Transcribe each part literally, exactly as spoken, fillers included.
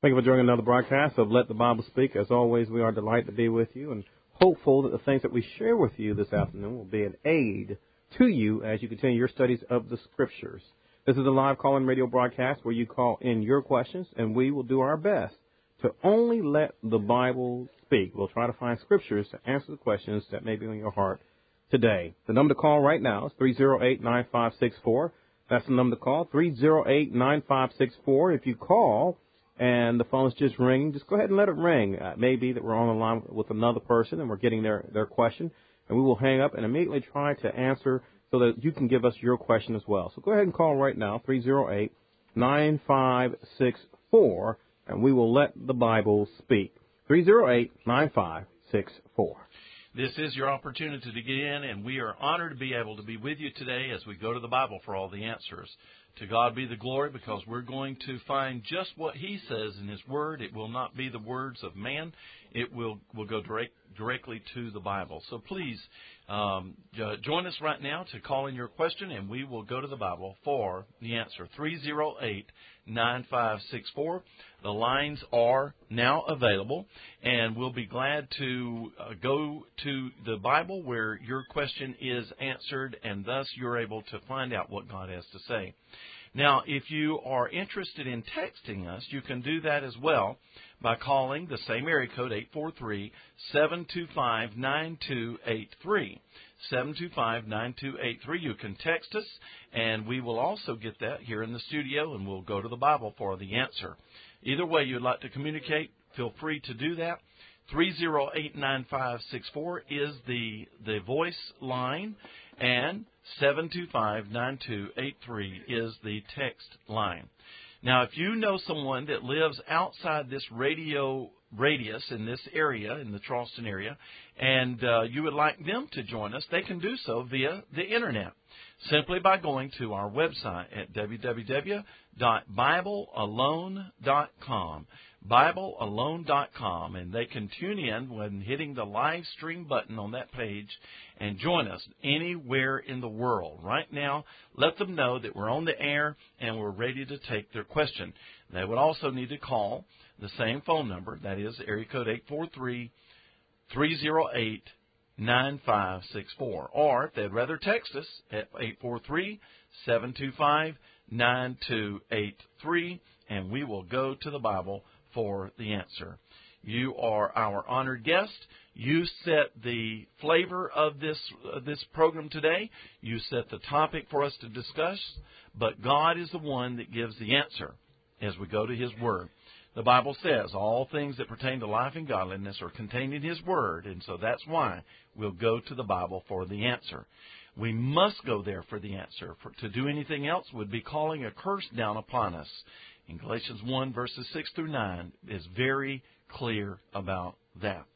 Thank you for joining another broadcast of Let the Bible Speak. As always, we are delighted to be with you and hopeful that the things that we share with you this afternoon will be an aid to you as you continue your studies of the Scriptures. This is a live call-in radio broadcast where you call in your questions, and we will do our best to only let the Bible speak. We'll try to find Scriptures to answer the questions that may be on your heart today. The number to call right now is three oh eight, nine five six four. That's the number to call, three oh eight, nine five six four. If you call and the phone's just ringing, just go ahead and let it ring. Uh, it may be that we're on the line with another person and we're getting their, their question, and we will hang up and immediately try to answer so that you can give us your question as well. So go ahead and call right now, three oh eight, nine five six four, and we will let the Bible speak. three oh eight, nine five six four. This is your opportunity to get in, and we are honored to be able to be with you today as we go to the Bible for all the answers. To God be the glory, because we're going to find just what He says in His Word. It will not be the words of man. It will, will go direct, directly to the Bible. So please um, uh, join us right now to call in your question, and we will go to the Bible for the answer. three oh eight, nine five six four. The lines are now available, and we'll be glad to uh, go to the Bible where your question is answered, and thus you're able to find out what God has to say. Now, if you are interested in texting us, you can do that as well by calling the same area code, eight four three, seven two five, nine two eight three. seven two five, nine two eight three. You can text us, and we will also get that here in the studio, and we'll go to the Bible for the answer. Either way you'd like to communicate, feel free to do that. three oh eight, nine five six four is the, the voice line, and seven two five, nine two eight three is the text line. Now, if you know someone that lives outside this radio radius in this area, in the Charleston area, and uh, you would like them to join us, they can do so via the Internet, simply by going to our website at w w w dot bible alone dot com. bible alone dot com, and they can tune in when hitting the live stream button on that page and join us anywhere in the world. Right now, let them know that we're on the air and we're ready to take their question. They would also need to call the same phone number, that is area code eight four three, three oh eight, nine five six four, or if they'd rather text us at eight four three, seven two five, nine two eight three, and we will go to the Bible for the answer. You are our honored guest. You set the flavor of this uh, this program today. You set the topic for us to discuss, but God is the one that gives the answer as we go to His Word. The Bible says all things that pertain to life and godliness are contained in His Word, and so that's why we'll go to the Bible for the answer. We must go there for the answer. For, to do anything else would be calling a curse down upon us. In Galatians one, verses six through nine, is very clear about that.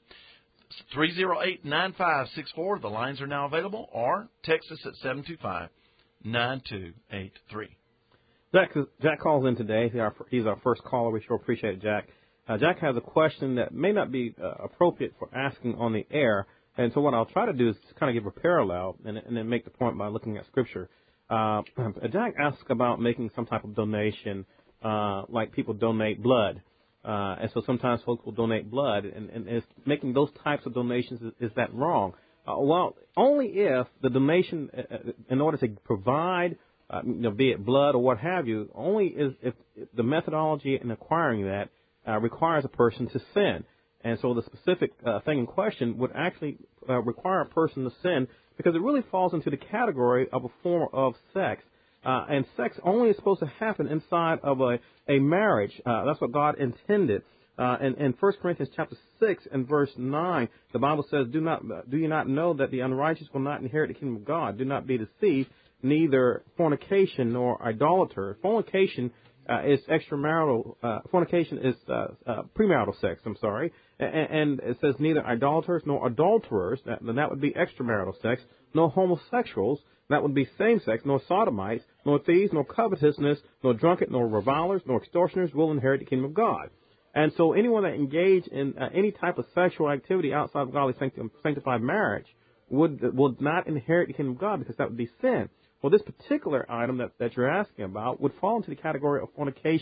three oh eight, nine five six four, the lines are now available, or text us at seven two five, nine two eight three. Jack, Jack calls in today. He's our, he's our first caller. We sure appreciate it, Jack. Uh, Jack has a question that may not be uh, appropriate for asking on the air, and so what I'll try to do is kind of give a parallel and, and then make the point by looking at Scripture. Uh, Jack asks about making some type of donation, uh, like people donate blood. Uh, and so sometimes folks will donate blood, and, and is making those types of donations, is, is that wrong? Uh, well, only if the donation, uh, in order to provide, uh, you know, be it blood or what have you, only is if, if the methodology in acquiring that uh, requires a person to sin. And so the specific uh, thing in question would actually uh, require a person to sin, because it really falls into the category of a form of sex. Uh, and sex only is supposed to happen inside of a, a marriage. Uh, that's what God intended. Uh, in, in First Corinthians chapter six and verse nine, the Bible says, "Do not, do you not know that the unrighteous will not inherit the kingdom of God? Do not be deceived, neither fornication nor idolater." Fornication uh, is extramarital. Uh, fornication is uh, uh, premarital sex. I'm sorry, and, and it says neither idolaters nor adulterers. That, that would be extramarital sex. Nor homosexuals. That would be same-sex, nor sodomites, nor thieves, nor covetousness, nor drunkard, nor revilers, nor extortioners will inherit the kingdom of God. And so anyone that engage in uh, any type of sexual activity outside of godly sanctified marriage would would not inherit the kingdom of God, because that would be sin. Well, this particular item that, that you're asking about would fall into the category of fornication.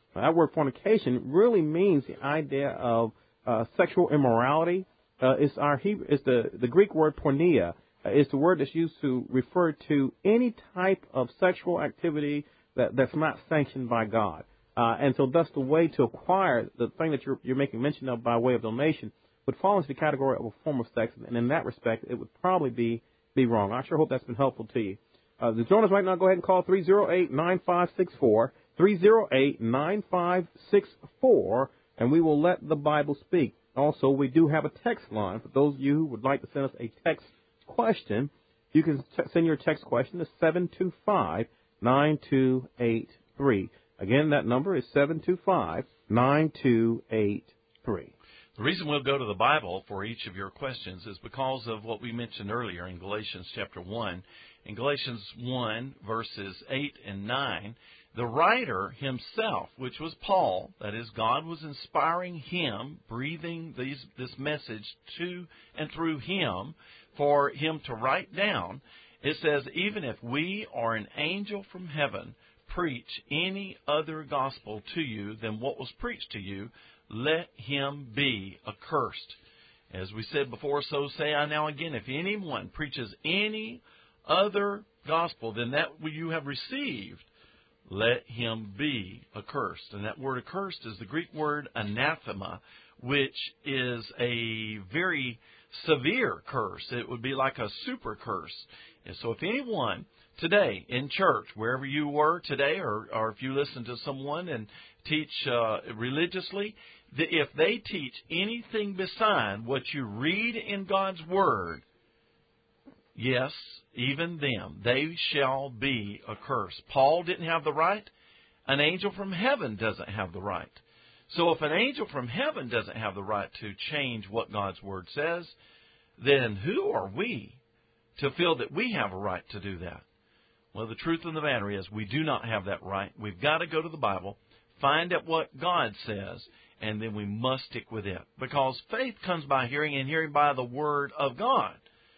Now, that word fornication really means the idea of uh, sexual immorality. Uh, it's our Hebrew, it's the, the Greek word porneia. Uh, it's the word that's used to refer to any type of sexual activity that, that's not sanctioned by God. Uh, and so thus the way to acquire the thing that you're, you're making mention of by way of donation would fall into the category of a form of sex. And in that respect, it would probably be, be wrong. I sure hope that's been helpful to you. Uh, to join us right now, go ahead and call three oh eight, nine five six four, three oh eight, nine five six four, and we will let the Bible speak. Also, we do have a text line. For those of you who would like to send us a text question, you can t- send your text question to seven two five, nine two eight three. Again, that number is seven two five, nine two eight three. The reason we'll go to the Bible for each of your questions is because of what we mentioned earlier in Galatians chapter one. In Galatians one, verses eight and nine, the writer himself, which was Paul, that is, God was inspiring him, breathing these, this message to and through him for him to write down. It says, even if we or an angel from heaven preach any other gospel to you than what was preached to you, let him be accursed. As we said before, so say I now again, if anyone preaches any other gospel than that you have received, let him be accursed. And that word accursed is the Greek word anathema, which is a very severe curse. It would be like a super curse. And so if anyone today in church, wherever you were today, or, or if you listen to someone and teach uh, religiously, if they teach anything beside what you read in God's Word, yes, even them, they shall be accursed. Paul didn't have the right. An angel from heaven doesn't have the right. So if an angel from heaven doesn't have the right to change what God's Word says, then who are we to feel that we have a right to do that? Well, the truth of the matter is we do not have that right. We've got to go to the Bible, find out what God says, and then we must stick with it. Because faith comes by hearing, and hearing by the Word of God,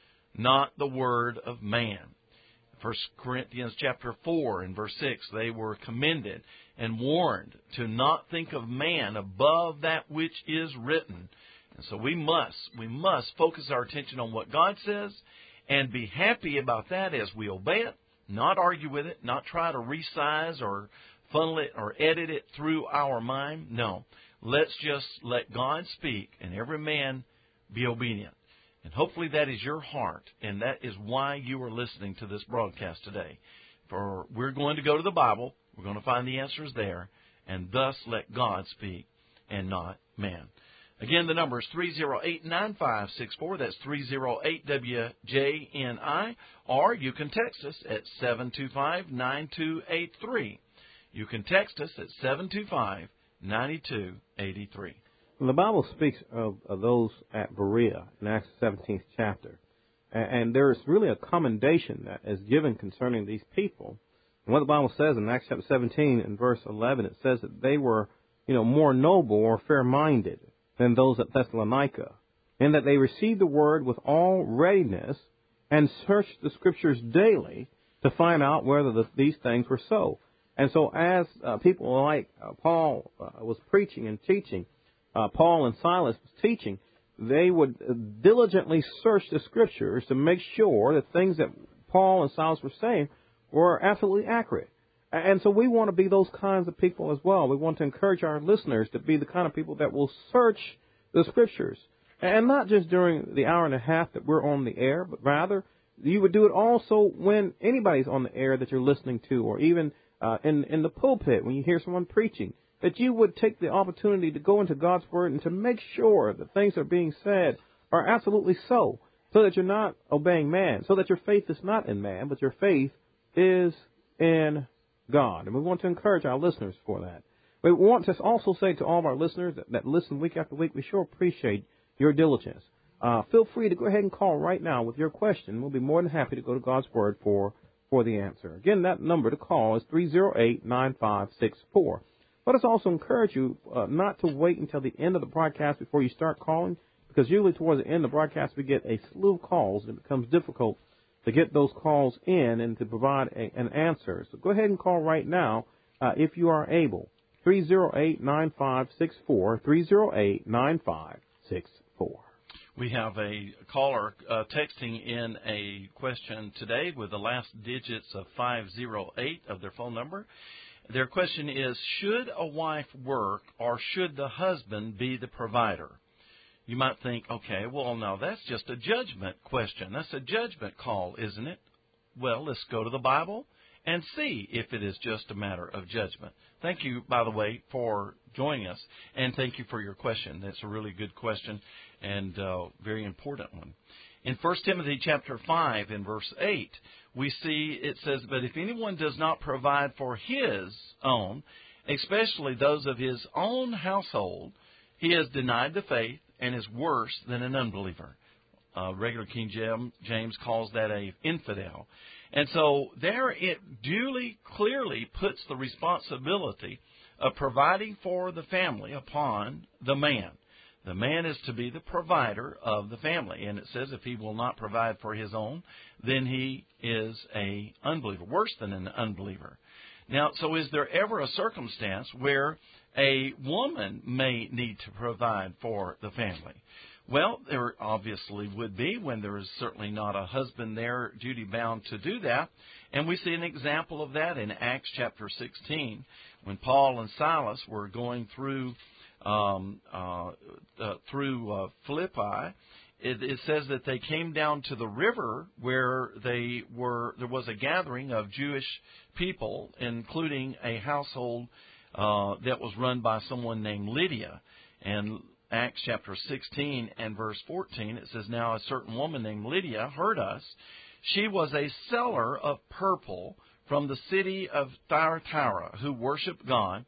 not the word of man. First Corinthians chapter four and verse six, they were commended and warned to not think of man above that which is written. And so we must, we must focus our attention on what God says and be happy about that as we obey it, not argue with it, not try to resize or funnel it or edit it through our mind. No, let's just let God speak and every man be obedient. And hopefully that is your heart, and that is why you are listening to this broadcast today. For we're going to go to the Bible, we're going to find the answers there, and thus let God speak and not man. Again, the number is three oh eight, nine five six four. That's three oh eight W J N I. Or you can text us at seven two five, nine two eight three. You can text us at seven two five, nine two eight three. The Bible speaks of, of those at Berea in Acts seventeenth chapter. And, and there is really a commendation that is given concerning these people. And what the Bible says in Acts chapter seventeen and verse eleven, it says that they were, you know, more noble or fair-minded than those at Thessalonica, and that they received the word with all readiness and searched the Scriptures daily to find out whether the, these things were so. And so as uh, people like uh, Paul uh, was preaching and teaching, Uh, Paul and Silas was teaching, they would diligently search the Scriptures to make sure that things that Paul and Silas were saying were absolutely accurate. And so we want to be those kinds of people as well. We want to encourage our listeners to be the kind of people that will search the Scriptures. And not just during the hour and a half that we're on the air, but rather you would do it also when anybody's on the air that you're listening to, or even uh, in, in the pulpit when you hear someone preaching, that you would take the opportunity to go into God's Word and to make sure that things that are being said are absolutely so, so that you're not obeying man, so that your faith is not in man, but your faith is in God. And we want to encourage our listeners for that. We want to also say to all of our listeners that, that listen week after week, we sure appreciate your diligence. Uh, feel free to go ahead and call right now with your question. We'll be more than happy to go to God's Word for, for the answer. Again, that number to call is three oh eight, nine five six four. Let us also encourage you uh, not to wait until the end of the broadcast before you start calling, because usually towards the end of the broadcast we get a slew of calls, and it becomes difficult to get those calls in and to provide a, an answer. So go ahead and call right now uh, if you are able. three oh eight, nine five six four, three oh eight, nine five six four. We have a caller uh, texting in a question today with the last digits of five oh eight of their phone number. Their question is, should a wife work or should the husband be the provider? You might think, okay, well, no, that's just a judgment question. That's a judgment call, isn't it? Well, let's go to the Bible and see if it is just a matter of judgment. Thank you, by the way, for joining us, and thank you for your question. That's a really good question and uh, very important one. In First Timothy chapter five, in verse eight, we see it says, but if anyone does not provide for his own, especially those of his own household, he has denied the faith and is worse than an unbeliever. Uh, regular King James calls that a infidel. And so there it duly, clearly puts the responsibility of providing for the family upon the man. The man is to be the provider of the family. And it says if he will not provide for his own, then he is a unbeliever, worse than an unbeliever. Now, so is there ever a circumstance where a woman may need to provide for the family? Well, there obviously would be when there is certainly not a husband there duty-bound to do that. And we see an example of that in Acts chapter sixteen, when Paul and Silas were going through um, uh, uh, through uh, Philippi. It, it says that they came down to the river where they were. There was a gathering of Jewish people, including a household uh, that was run by someone named Lydia. And Acts chapter sixteen and verse fourteen, it says, now a certain woman named Lydia heard us. She was a seller of purple from the city of Thyatira, who worshiped God.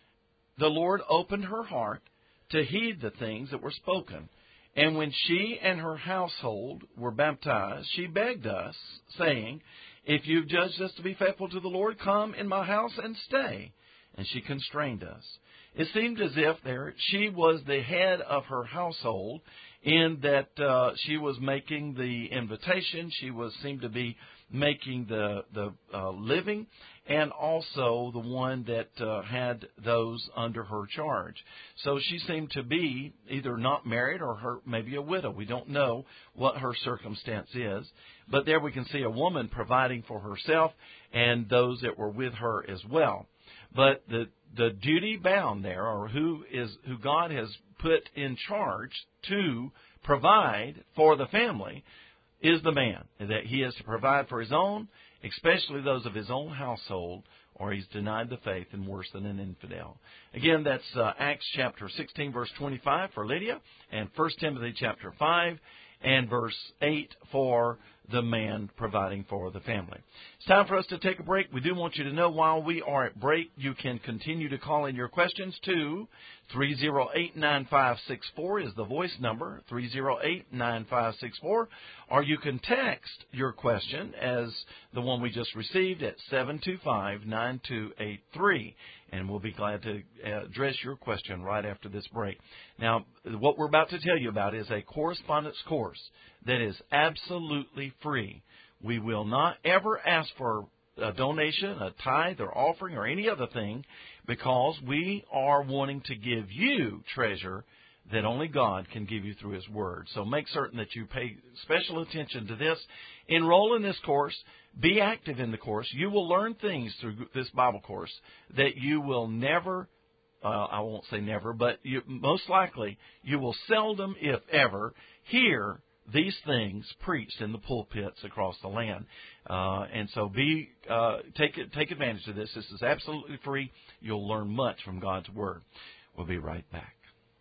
The Lord opened her heart to heed the things that were spoken. And when she and her household were baptized, she begged us, saying, if you've judged us to be faithful to the Lord, come in my house and stay. And she constrained us. It seemed as if there she was the head of her household, in that uh, she was making the invitation, she was seemed to be making the the uh, living, and also the one that uh, had those under her charge. So she seemed to be either not married or her maybe a widow. We don't know what her circumstance is, but there we can see a woman providing for herself and those that were with her as well. But the the duty bound there, or who is who God has put in charge to provide for the family, is the man. That he is to provide for his own, especially those of his own household, or he's denied the faith and worse than an infidel. Again, that's uh, Acts chapter sixteen, verse twenty-five for Lydia, and First Timothy chapter five and verse eight for the man providing for the family. It's time for us to take a break. We do want you to know while we are at break, you can continue to call in your questions to three oh eight, nine five six four is the voice number, three oh eight, nine five six four, or you can text your question as the one we just received at seven two five, nine two eight three, and we'll be glad to address your question right after this break. Now, what we're about to tell you about is a correspondence course that is absolutely free. We will not ever ask for a donation, a tithe, or offering, or any other thing, because we are wanting to give you treasure that only God can give you through His Word. So make certain that you pay special attention to this. Enroll in this course. Be active in the course. You will learn things through this Bible course that you will never, uh, I won't say never, but you, most likely you will seldom, if ever, hear these things preached in the pulpits across the land. Uh, and so be uh, take take advantage of this. This is absolutely free. You'll learn much from God's Word. We'll be right back.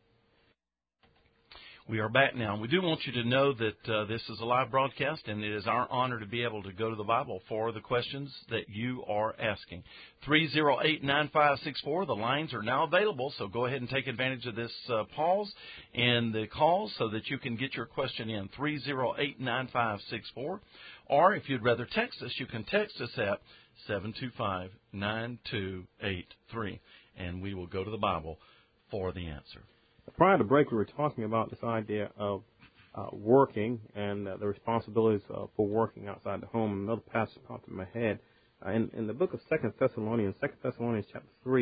We are back now. We do want you to know that uh, this is a live broadcast, and it is our honor to be able to go to the Bible for the questions that you are asking. three oh eight, nine five six four, the lines are now available, so go ahead and take advantage of this uh, pause and the calls so that you can get your question in, three oh eight, nine five six four. Or if you'd rather text us, you can text us at seven two five, nine two eight three, and we will go to the Bible for the answer. Prior to break, we were talking about this idea of uh, working and uh, the responsibilities uh, for working outside the home. Another passage popped in my head. Uh, in, in the book of Second Thessalonians, Second Thessalonians chapter three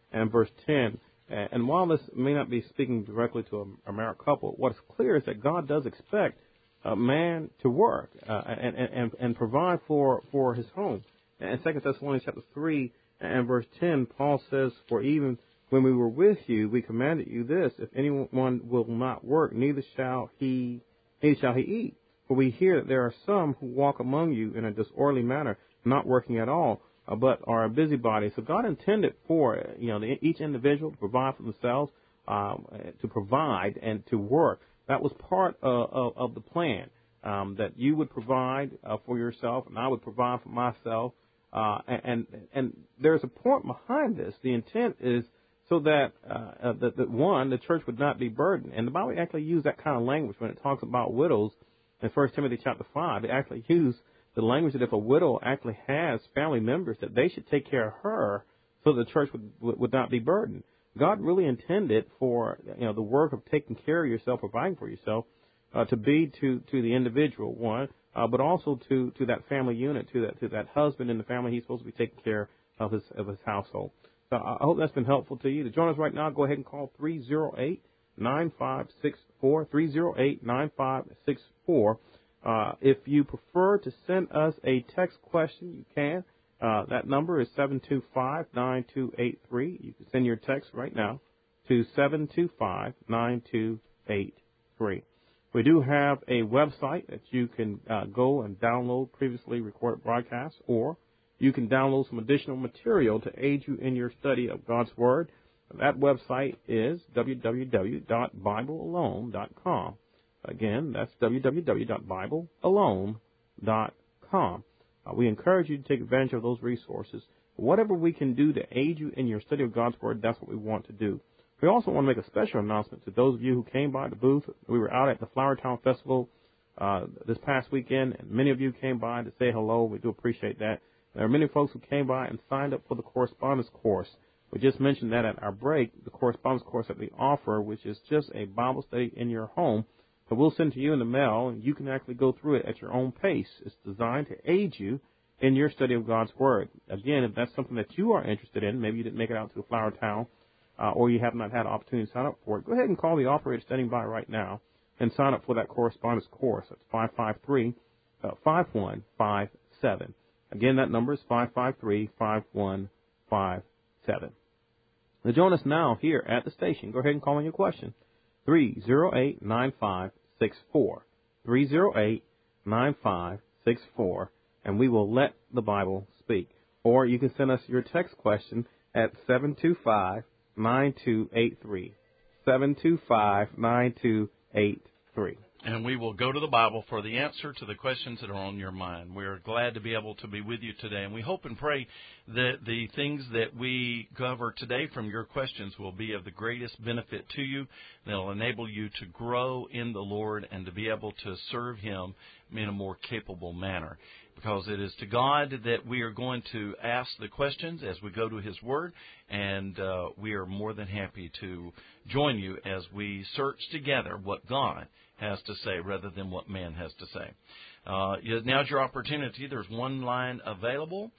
and verse ten. And while this may not be speaking directly to a, a married couple, what's clear is that God does expect a man to work uh, and, and, and provide for, for his home. And Second Thessalonians chapter three and verse ten, Paul says, "For even when we were with you, we commanded you this: if anyone will not work, neither shall he, neither shall he eat. For we hear that there are some who walk among you in a disorderly manner, not working at all, uh, but are busybodies." So God intended for you know the, each individual to provide for themselves, um, to provide and to work. That was part of, of, of the plan, um, that you would provide uh, for yourself, and I would provide for myself. Uh, and, and and there's a point behind this. The intent is so that, uh, uh, that, that, one, the church would not be burdened. And the Bible actually used that kind of language when it talks about widows in First Timothy chapter five. They actually use the language that if a widow actually has family members, that they should take care of her so the church would, would, would not be burdened. God really intended for you know the work of taking care of yourself, providing for yourself, uh, to be to, to the individual, one, uh, but also to, to that family unit, to that to that husband in the family. He's supposed to be taking care of his of his household. So I hope that's been helpful to you. To join us right now, go ahead and call three oh eight, nine five six four, three oh eight, nine five six four. Uh, if you prefer to send us a text question, you can. Uh, that number is seven two five, nine two eight three. You can send your text right now to seven two five, nine two eight three. We do have a website that you can uh, go and download previously recorded broadcasts, or you can download some additional material to aid you in your study of God's Word. That website is w w w dot bible alone dot com. Again, that's w w w dot bible alone dot com. Uh, we encourage you to take advantage of those resources. Whatever we can do to aid you in your study of God's Word, that's what we want to do. We also want to make a special announcement to those of you who came by the booth. We were out at the Flowertown Festival uh, this past weekend, and many of you came by to say hello. We do appreciate that. There are many folks who came by and signed up for the correspondence course. We just mentioned that at our break, the correspondence course that we offer, which is just a Bible study in your home. So we'll send to you in the mail, and you can actually go through it at your own pace. It's designed to aid you in your study of God's Word. Again, if that's something that you are interested in, maybe you didn't make it out to Flowertown, uh, or you have not had an opportunity to sign up for it, go ahead and call the operator standing by right now and sign up for that correspondence course. That's five five three, five one five seven. Again, that number is five five three, five one five seven. Now join us now here at the station. Go ahead and call in your question. three oh eight, nine five six four. three oh eight, nine five six four. And we will let the Bible speak. Or you can send us your text question at seven two five, nine two eight three. seven two five, nine two eight three. And we will go to the Bible for the answer to the questions that are on your mind. We're glad to be able to be with you today, and we hope and pray that the things that we cover today from your questions will be of the greatest benefit to you. They'll enable you to grow in the Lord and to be able to serve Him in a more capable manner. Because it is to God that we are going to ask the questions as we go to His Word, and uh, we are more than happy to join you as we search together what God has to say rather than what man has to say. Uh, now's your opportunity. There's one line available,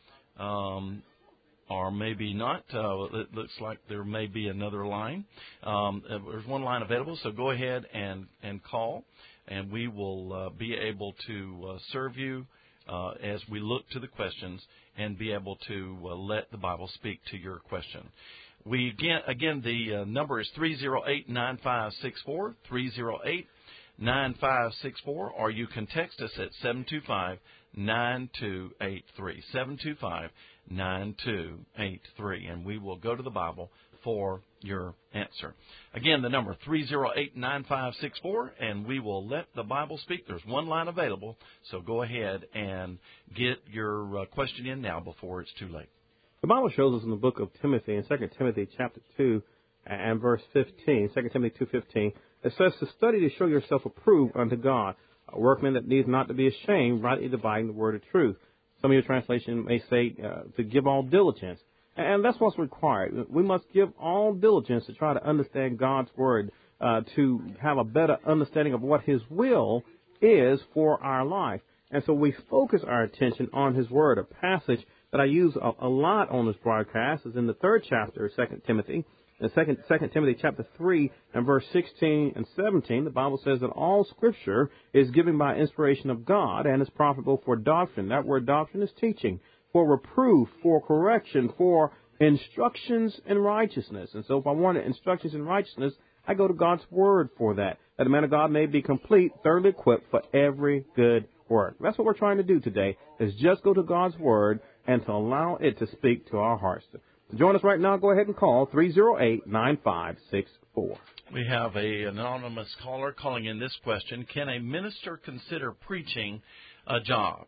um, or maybe not. Uh, it looks like there may be another line. Um, there's one line available, so go ahead and, and call, and we will uh, be able to uh, serve you Uh, as we look to the questions and be able to uh, let the Bible speak to your question. We again, again the uh, number is three oh eight, nine five six four, three oh eight, nine five six four, or you can text us at seven two five, nine two eight three, seven two five, nine two eight three, and we will go to the Bible for your answer. Again, the number three oh eight, nine five six four, and we will let the Bible speak. There's one line available, so go ahead and get your uh, question in now before it's too late. The Bible shows us in the book of Timothy, in Second Timothy chapter two and verse fifteen, Second Timothy two fifteen, it says to study to show yourself approved unto God, a workman that needs not to be ashamed, rightly dividing the word of truth. Some of your translation may say uh, to give all diligence. And that's what's required. We must give all diligence to try to understand God's Word, uh, to have a better understanding of what His will is for our life. And so we focus our attention on His Word, a passage that I use a, a lot on this broadcast is in the third chapter of Second Timothy. In Second, Second Timothy chapter three and verse sixteen and seventeen, the Bible says that all Scripture is given by inspiration of God and is profitable for doctrine. That word doctrine is teaching, for reproof, for correction, for instructions in righteousness. And so if I wanted instructions in righteousness, I go to God's Word for that, that the man of God may be complete, thoroughly equipped for every good work. That's what we're trying to do today, is just go to God's Word and to allow it to speak to our hearts. To join us right now, go ahead and call three oh eight, nine five six four. We have a, an anonymous caller calling in this question. Can a minister consider preaching a job?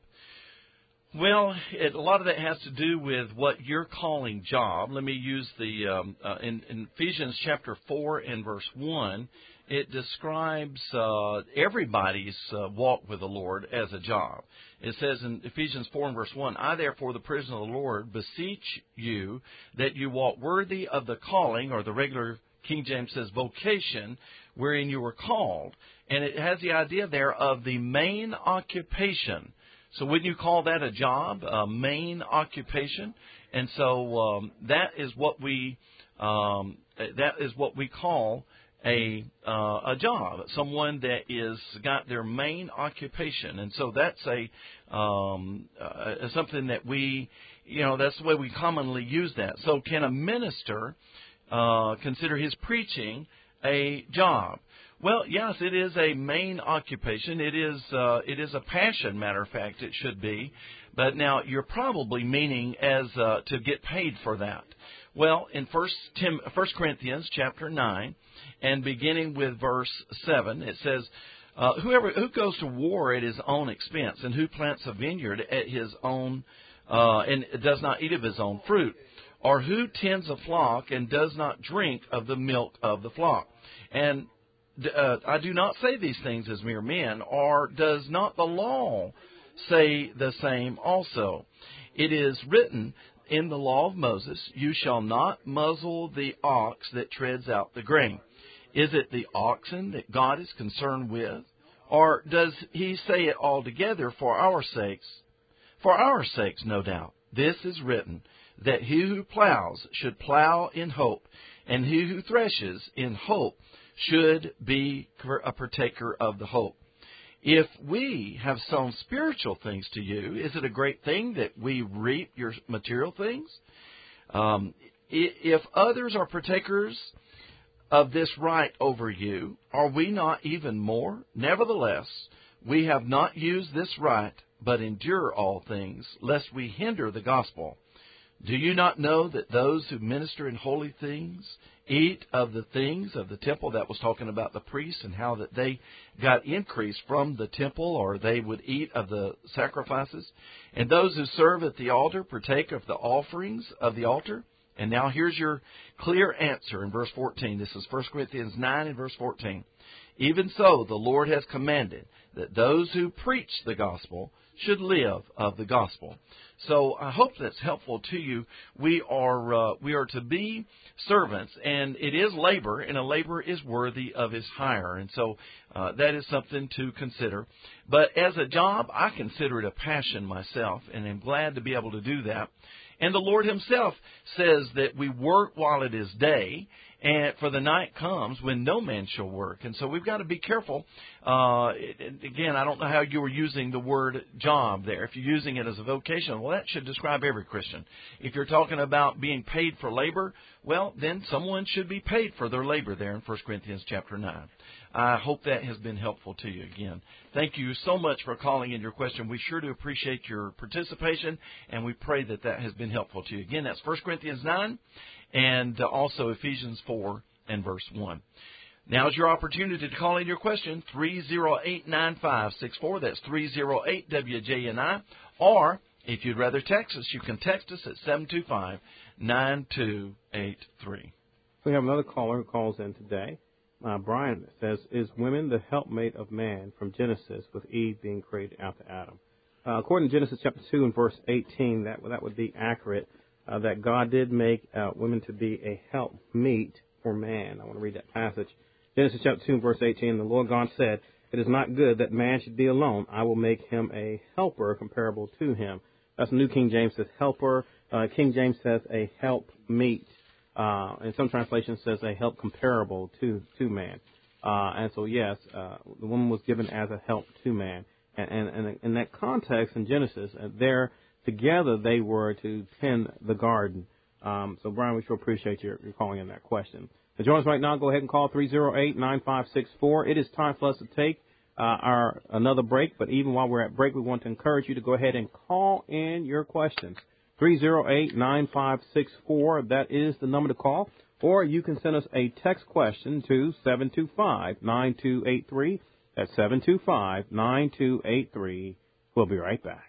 Well, it, a lot of that has to do with what you're calling job. Let me use the, um, uh, in, in Ephesians chapter four and verse one, it describes uh, everybody's uh, walk with the Lord as a job. It says in Ephesians four and verse one, I therefore, the prisoner of the Lord, beseech you that you walk worthy of the calling, or the regular King James says vocation, wherein you were called. And it has the idea there of the main occupation. So wouldn't you call that a job, a main occupation? And so um, that is what we um, that is what we call a uh, a job, someone that is got their main occupation. And so that's a um, uh, something that we, you know, that's the way we commonly use that. So can a minister uh, consider his preaching a job? Well, yes, it is a main occupation. It is uh, it is a passion, matter of fact, it should be. But now you're probably meaning as uh, to get paid for that. Well, in First Tim, First Corinthians chapter nine, and beginning with verse seven, it says, uh, "Whoever who goes to war at his own expense, and who plants a vineyard at his own, uh, and does not eat of his own fruit, or who tends a flock and does not drink of the milk of the flock." And Uh, I do not say these things as mere men, or does not the law say the same also? It is written in the law of Moses, you shall not muzzle the ox that treads out the grain. Is it the oxen that God is concerned with? Or does he say it altogether for our sakes? For our sakes, no doubt. This is written, that he who plows should plow in hope, and he who threshes in hope should be a partaker of the hope. If we have sown spiritual things to you, is it a great thing that we reap your material things? Um, if others are partakers of this right over you, are we not even more? Nevertheless, we have not used this right, but endure all things, lest we hinder the gospel. Do you not know that those who minister in holy things eat of the things of the temple? That was talking about the priests and how that they got increase from the temple, or they would eat of the sacrifices. And those who serve at the altar partake of the offerings of the altar. And now here's your clear answer in verse fourteen. This is First Corinthians nine and verse fourteen. Even so, the Lord has commanded that those who preach the gospel should live of the gospel. So I hope that's helpful to you. We are uh, we are to be servants, and it is labor, and a laborer is worthy of his hire. And so uh, that is something to consider. But as a job, I consider it a passion myself, and I'm glad to be able to do that. And the Lord himself says that we work while it is day, and for the night comes when no man shall work. And so we've got to be careful. Uh, it, again, I don't know how you were using the word job there. If you're using it as a vocation, well, that should describe every Christian. If you're talking about being paid for labor, well, then someone should be paid for their labor there in First Corinthians chapter nine. I hope that has been helpful to you again. Thank you so much for calling in your question. We sure do appreciate your participation, and we pray that that has been helpful to you. Again, that's First Corinthians nine and also Ephesians four and verse one. Now is your opportunity to call in your question, three oh eight, nine five six four. That's three oh eight W J N I. Or, if you'd rather text us, you can text us at seven two five, nine two eight three. We have another caller who calls in today. Uh, Brian says, is women the helpmate of man from Genesis, with Eve being created after Adam? Uh, according to Genesis chapter two and verse eighteen, that, that would be accurate, uh, that God did make uh, women to be a helpmeet for man. I want to read that passage. Genesis chapter two and verse eighteen, the Lord God said, it is not good that man should be alone. I will make him a helper comparable to him. That's New King James says helper. Uh, King James says a help meet. Uh, and some translations says a help comparable to, to man. Uh, and so, yes, uh, the woman was given as a help to man. And, and, and in that context in Genesis, uh, there together they were to tend the garden. Um, so, Brian, we sure appreciate your, your calling in that question. To join us right now, go ahead and call three oh eight, nine five six four. It is time for us to take uh, our another break. But even while we're at break, we want to encourage you to go ahead and call in your questions. three oh eight, nine five six four. That is the number to call. Or you can send us a text question to seven two five, nine two eight three. That's seven two five, nine two eight three. We'll be right back.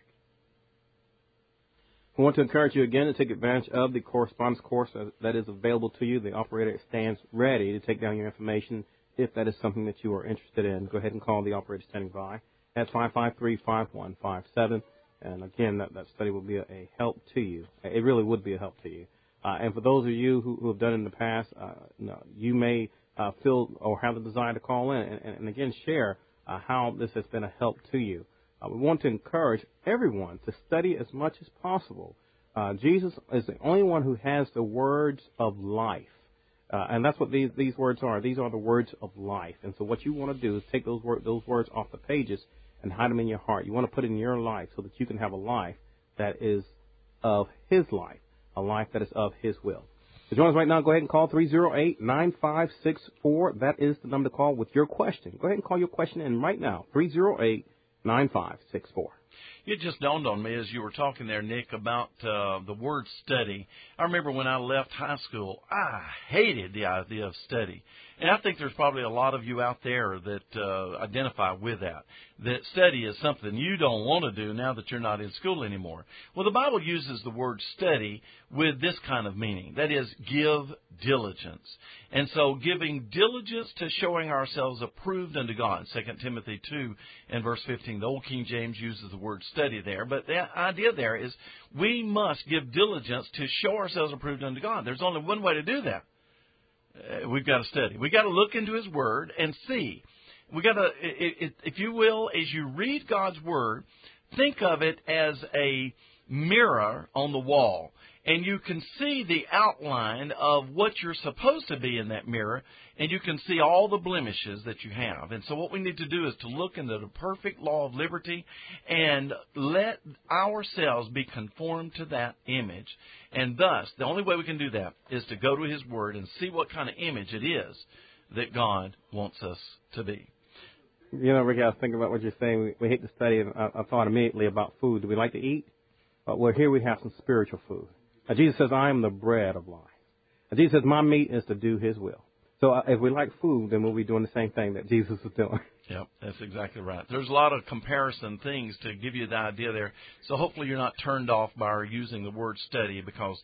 We want to encourage you again to take advantage of the correspondence course that is available to you. The operator stands ready to take down your information if that is something that you are interested in. Go ahead and call the operator standing by at five five three, five one five seven. And again, that, that study will be a, a help to you. It really would be a help to you. Uh, and for those of you who, who have done it in the past, uh, you may uh, feel or have the desire to call in and, and, and again, share uh, how this has been a help to you. Uh, we want to encourage everyone to study as much as possible. Uh, Jesus is the only one who has the words of life. Uh, and that's what these, these words are. These are the words of life. And so what you want to do is take those, word, those words off the pages and hide them in your heart. You want to put it in your life so that you can have a life that is of His life, a life that is of His will. So join us right now. Go ahead and call three oh eight, nine five six four. That is the number to call with your question. Go ahead and call your question in right now, three oh eight, nine five six four. It just dawned on me as you were talking there, Nick, about uh, the word study. I remember when I left high school, I hated the idea of study. And I think there's probably a lot of you out there that uh, identify with that, that study is something you don't want to do now that you're not in school anymore. Well, the Bible uses the word study with this kind of meaning. That is, give diligence. And so giving diligence to showing ourselves approved unto God. Second Timothy two and verse fifteen, the Old King James uses the word study there. But the idea there is we must give diligence to show ourselves approved unto God. There's only one way to do that. Uh, we've got to study. We've got to look into His Word and see. We've got to, if you will, as you read God's Word, think of it as a mirror on the wall. And you can see the outline of what you're supposed to be in that mirror, and you can see all the blemishes that you have. And so what we need to do is to look into the perfect law of liberty and let ourselves be conformed to that image. And thus, the only way we can do that is to go to His Word and see what kind of image it is that God wants us to be. You know, Rick, I was thinking about what you're saying. We, we hate to study, and I, I thought immediately about food. Do we like to eat? Uh, well, here we have some spiritual food. Now, Jesus says, I am the bread of life. And Jesus says, my meat is to do His will. So uh, if we like food, then we'll be doing the same thing that Jesus is doing. Yep, that's exactly right. There's a lot of comparison things to give you the idea there. So hopefully you're not turned off by our using the word study because,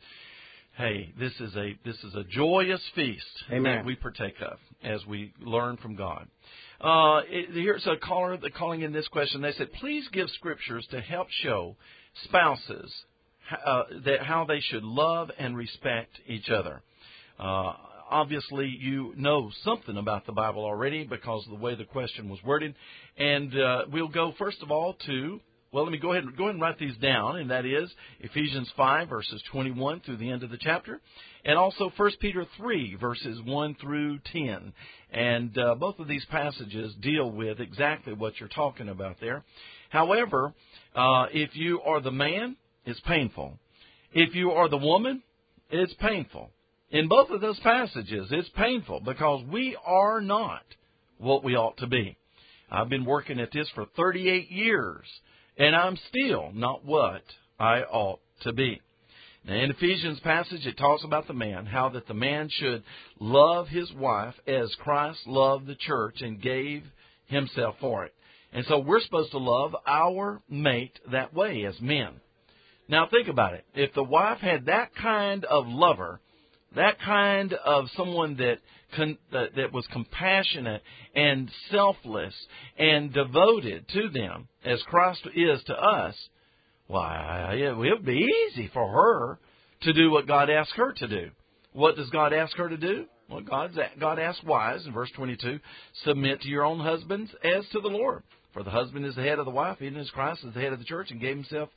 hey, this is a this is a joyous feast Amen. That we partake of as we learn from God. Uh, it, here's a caller that calling in this question. They said, please give scriptures to help show spouses Uh, that how they should love and respect each other. Uh, obviously, you know something about the Bible already because of the way the question was worded. And uh, we'll go, first of all, to, well, let me go ahead, and, go ahead and write these down, and that is Ephesians five, verses twenty-one through the end of the chapter, and also First Peter three, verses one through ten. And uh, both of these passages deal with exactly what you're talking about there. However, uh, if you are the man, it's painful. If you are the woman, it's painful. In both of those passages, it's painful because we are not what we ought to be. I've been working at this for thirty-eight years, and I'm still not what I ought to be. Now, in Ephesians passage, it talks about the man, how that the man should love his wife as Christ loved the church and gave Himself for it. And so we're supposed to love our mate that way as men. Now, think about it. If the wife had that kind of lover, that kind of someone that con, that, that was compassionate and selfless and devoted to them, as Christ is to us, why, it would be easy for her to do what God asked her to do. What does God ask her to do? Well, God's, God asks wives, in verse twenty-two, submit to your own husbands as to the Lord. For the husband is the head of the wife, even as Christ is the head of the church and gave Himself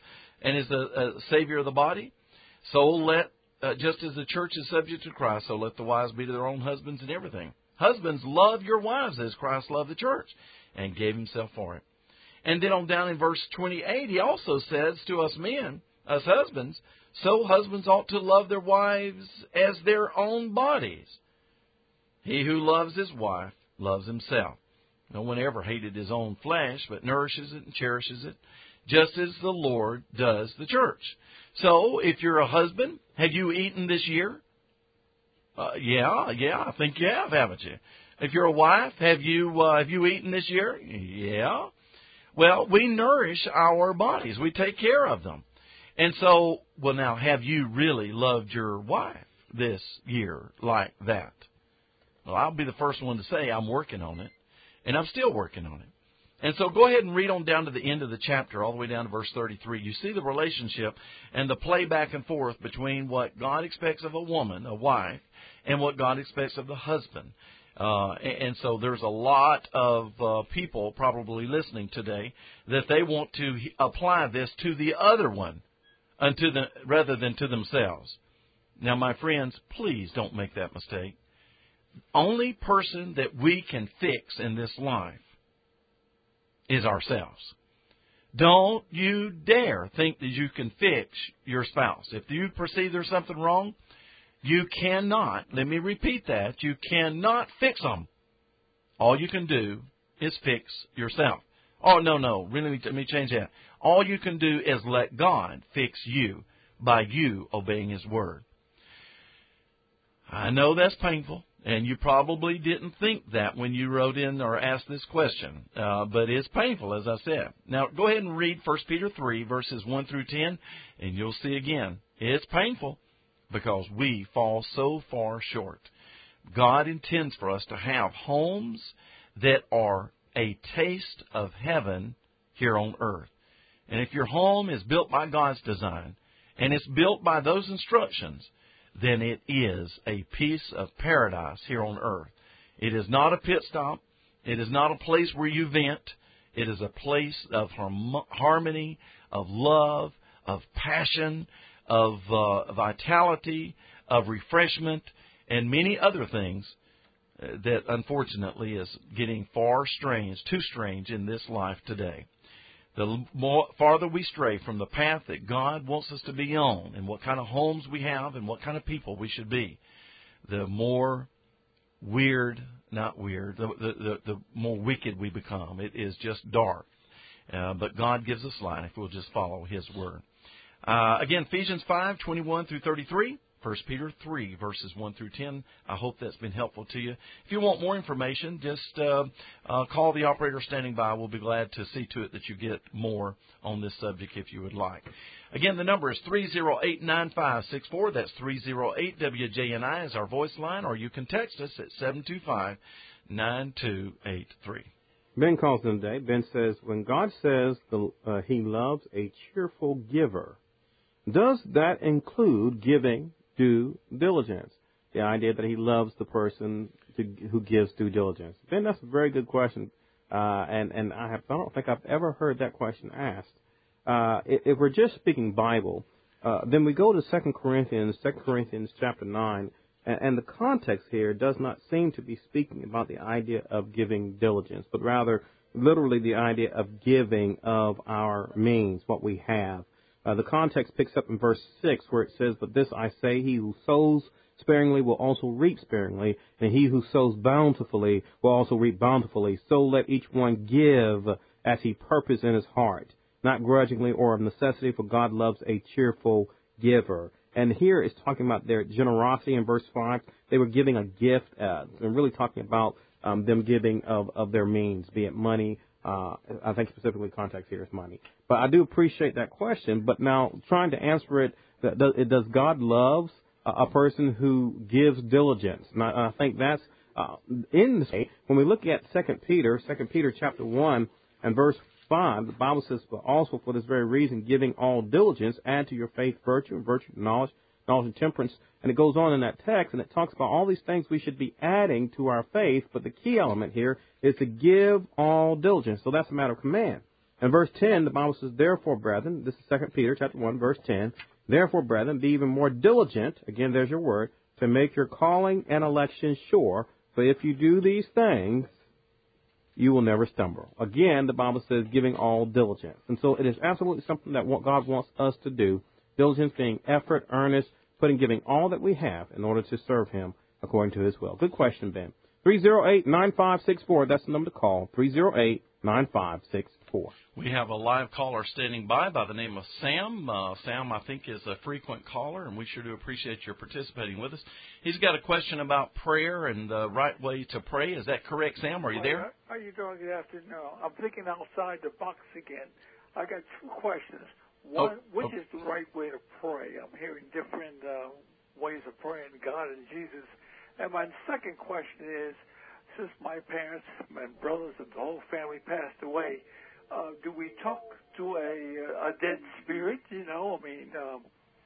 and is a, a Savior of the body. So let, uh, just as the church is subject to Christ, so let the wives be to their own husbands in everything. Husbands, love your wives as Christ loved the church and gave himself for it. And then on down in verse twenty-eight, he also says to us men, us husbands, so husbands ought to love their wives as their own bodies. He who loves his wife loves himself. No one ever hated his own flesh, but nourishes it and cherishes it, just as the Lord does the church. So, if you're a husband, have you eaten this year? Uh, yeah, yeah, I think you have, haven't you? If you're a wife, have you uh, have you eaten this year? Yeah. Well, we nourish our bodies. We take care of them. And so, well, now, have you really loved your wife this year like that? Well, I'll be the first one to say I'm working on it, and I'm still working on it. And so go ahead and read on down to the end of the chapter, all the way down to verse thirty-three. You see the relationship and the play back and forth between what God expects of a woman, a wife, and what God expects of the husband. Uh, and, and so there's a lot of uh, people probably listening today that they want to apply this to the other one unto the, rather than to themselves. Now, my friends, please don't make that mistake. Only person that we can fix in this life is ourselves. Don't you dare think that you can fix your spouse. If you perceive there's something wrong, you cannot, let me repeat that, you cannot fix them. All you can do is fix yourself. Oh, no, no, really, let me change that. All you can do is let God fix you by you obeying His Word. I know that's painful. And you probably didn't think that when you wrote in or asked this question. Uh, but it's painful, as I said. Now, go ahead and read First Peter three, verses one through ten, and you'll see again. It's painful because we fall so far short. God intends for us to have homes that are a taste of heaven here on earth. And if your home is built by God's design, and it's built by those instructions, then it is a piece of paradise here on earth. It is not a pit stop. It is not a place where you vent. It is a place of harmony, of love, of passion, of uh, vitality, of refreshment, and many other things that unfortunately is getting far strange, too strange in this life today. The more, farther we stray from the path that God wants us to be on and what kind of homes we have and what kind of people we should be, the more weird, not weird, the, the, the, the more wicked we become. It is just dark. Uh, but God gives us light if we'll just follow His Word. Uh, again, Ephesians five, twenty-one through thirty-three. First Peter three, verses one through ten. I hope that's been helpful to you. If you want more information, just uh, uh, call the operator standing by. We'll be glad to see to it that you get more on this subject if you would like. Again, the number is three oh eight, nine five six four. That's three oh eight W J N I is our voice line, or you can text us at seven two five, nine two eight three. Ben calls in today. Ben says, when God says the, uh, He loves a cheerful giver, does that include giving due diligence? The idea that He loves the person to, who gives due diligence. Ben, that's a very good question, uh, and and I, have, I don't think I've ever heard that question asked. Uh, if, if we're just speaking Bible, uh, then we go to Second Corinthians, Second Corinthians chapter nine, and, and the context here does not seem to be speaking about the idea of giving diligence, but rather literally the idea of giving of our means, what we have. Uh, the context picks up in verse six where it says, but this I say, he who sows sparingly will also reap sparingly, and he who sows bountifully will also reap bountifully. So let each one give as he purpose in his heart, not grudgingly or of necessity, for God loves a cheerful giver. And here it's talking about their generosity in verse five. They were giving a gift, uh, and really talking about um, them giving of, of their means, be it money. Uh, I think specifically context here is money. But I do appreciate that question. But now trying to answer it, does God love a person who gives diligence? And I think that's uh, in the state. When we look at Second Peter, Second Peter chapter one and verse five, the Bible says, but also for this very reason, giving all diligence, add to your faith virtue, and virtue knowledge, knowledge and temperance. And it goes on in that text, and it talks about all these things we should be adding to our faith. But the key element here is to give all diligence. So that's a matter of command. In verse ten, the Bible says, therefore, brethren, this is Second Peter chapter one, verse ten, therefore, brethren, be even more diligent, again, there's your word, to make your calling and election sure. For if you do these things, you will never stumble. Again, the Bible says, giving all diligence. And so it is absolutely something that God wants us to do. Diligence being effort, earnest, putting, giving all that we have in order to serve Him according to His will. Good question, Ben. three oh eight, nine five six four, that's the number to call. three oh eight, nine five six four. We have a live caller standing by by the name of Sam. Uh, Sam, I think, is a frequent caller, and we sure do appreciate your participating with us. He's got a question about prayer and the right way to pray. Is that correct, Sam? Are you there? How are you doing? Good afternoon. I'm thinking outside the box again. I got two questions. One, oh, which oh. is the right way to pray? I'm hearing different uh, ways of praying God and Jesus. And my second question is, since my parents, my brothers, and the whole family passed away, uh, do we talk to a, a dead spirit? You know, I mean, um,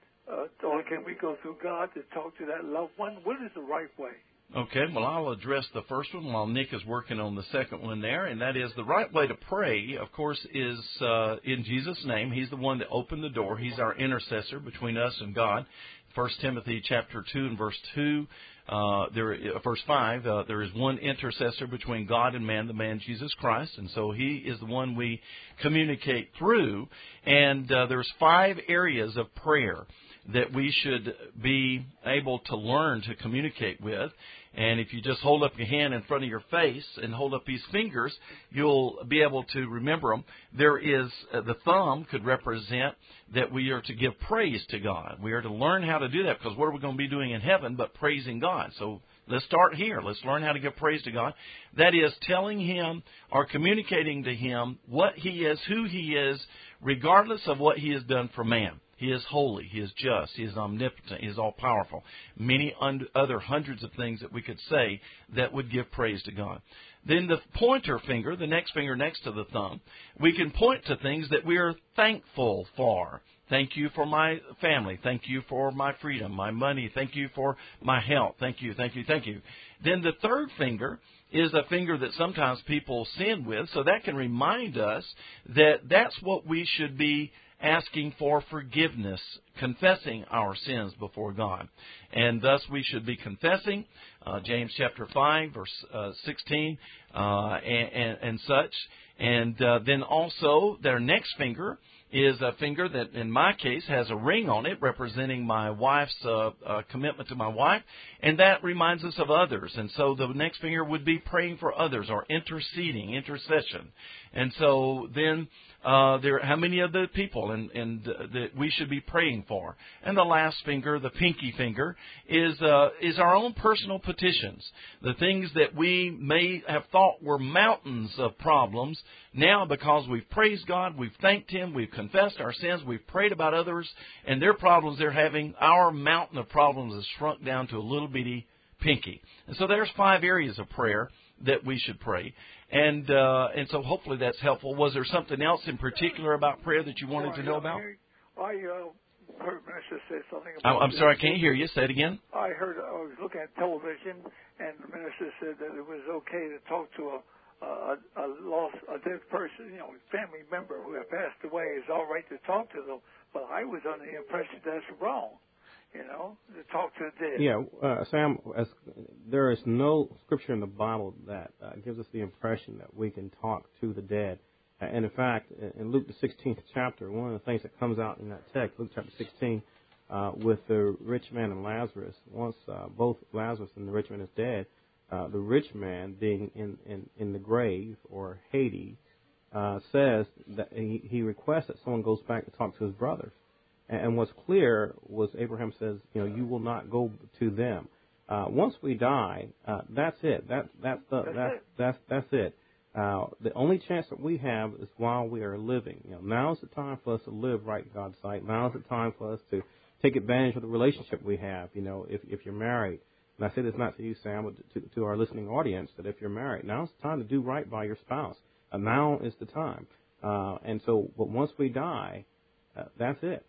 uh, or can we go through God to talk to that loved one? What is the right way? Okay, well, I'll address the first one while Nick is working on the second one there, and that is the right way to pray, of course, is uh, in Jesus' name. He's the one that opened the door. He's our intercessor between us and God. First Timothy chapter two and verse two, uh, there, uh, verse five, uh, there is one intercessor between God and man, the man Jesus Christ, and so He is the one we communicate through. And uh, there's five areas of prayer that we should be able to learn to communicate with. And if you just hold up your hand in front of your face and hold up these fingers, you'll be able to remember them. There is, uh, the thumb could represent that we are to give praise to God. We are to learn how to do that, because what are we going to be doing in heaven but praising God? So let's start here. Let's learn how to give praise to God. That is telling Him or communicating to Him what He is, who He is, regardless of what He has done for man. He is holy. He is just. He is omnipotent. He is all-powerful. Many un- other hundreds of things that we could say that would give praise to God. Then the pointer finger, the next finger next to the thumb, we can point to things that we are thankful for. Thank you for my family. Thank you for my freedom, my money. Thank you for my health. Thank you, thank you, thank you. Then the third finger is a finger that sometimes people sin with, so that can remind us that that's what we should be asking for forgiveness, confessing our sins before God. And thus we should be confessing, uh, James chapter five, verse uh, sixteen, uh, and, and, and such. And uh, then also their next finger is a finger that, in my case, has a ring on it representing my wife's uh, uh, commitment to my wife, and that reminds us of others. And so the next finger would be praying for others or interceding, intercession. And so then uh, there, how many of the people and, and uh, that we should be praying for? And the last finger, the pinky finger, is uh, is our own personal petitions, the things that we may have thought were mountains of problems. Now, because we've praised God, we've thanked Him, we've confessed our sins, we've prayed about others and their problems they're having, our mountain of problems has shrunk down to a little bitty pinky. And so there's five areas of prayer that we should pray. And uh, and so hopefully that's helpful. Was there something else in particular about prayer that you wanted to know about? I uh, heard Minister say something about... I'm sorry, I can't hear you. Say it again. I heard, I was looking at television, and the minister said that it was okay to talk to a A, a lost, a dead person, you know, family member who had passed away. It's all right to talk to them, but I was under the impression that's wrong, you know, to talk to the dead. Yeah, uh, Sam, as, there is no scripture in the Bible that uh, gives us the impression that we can talk to the dead. Uh, and in fact, in Luke the sixteenth chapter, one of the things that comes out in that text, Luke chapter sixteen, uh, with the rich man and Lazarus, once uh, both Lazarus and the rich man is dead, Uh, the rich man, being in, in, in the grave or Hades, uh, says that he, he requests that someone goes back to talk to his brothers. And, and what's clear was Abraham says, you know, you will not go to them. Uh, once we die, uh, that's it. That that's the that's that's it. that's that's it. Uh, the only chance that we have is while we are living. You know, now is the time for us to live right in God's sight. Now is the time for us to take advantage of the relationship we have. You know, if if you're married. And I say this not to you, Sam, but to, to our listening audience, that if you're married, now's the time to do right by your spouse. Uh, now is the time. Uh, and so, but once we die, uh, that's it.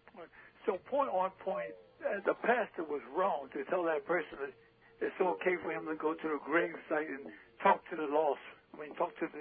So point on point, uh, the pastor was wrong to tell that person that it's okay for him to go to the grave site and talk to the lost. I mean, talk to the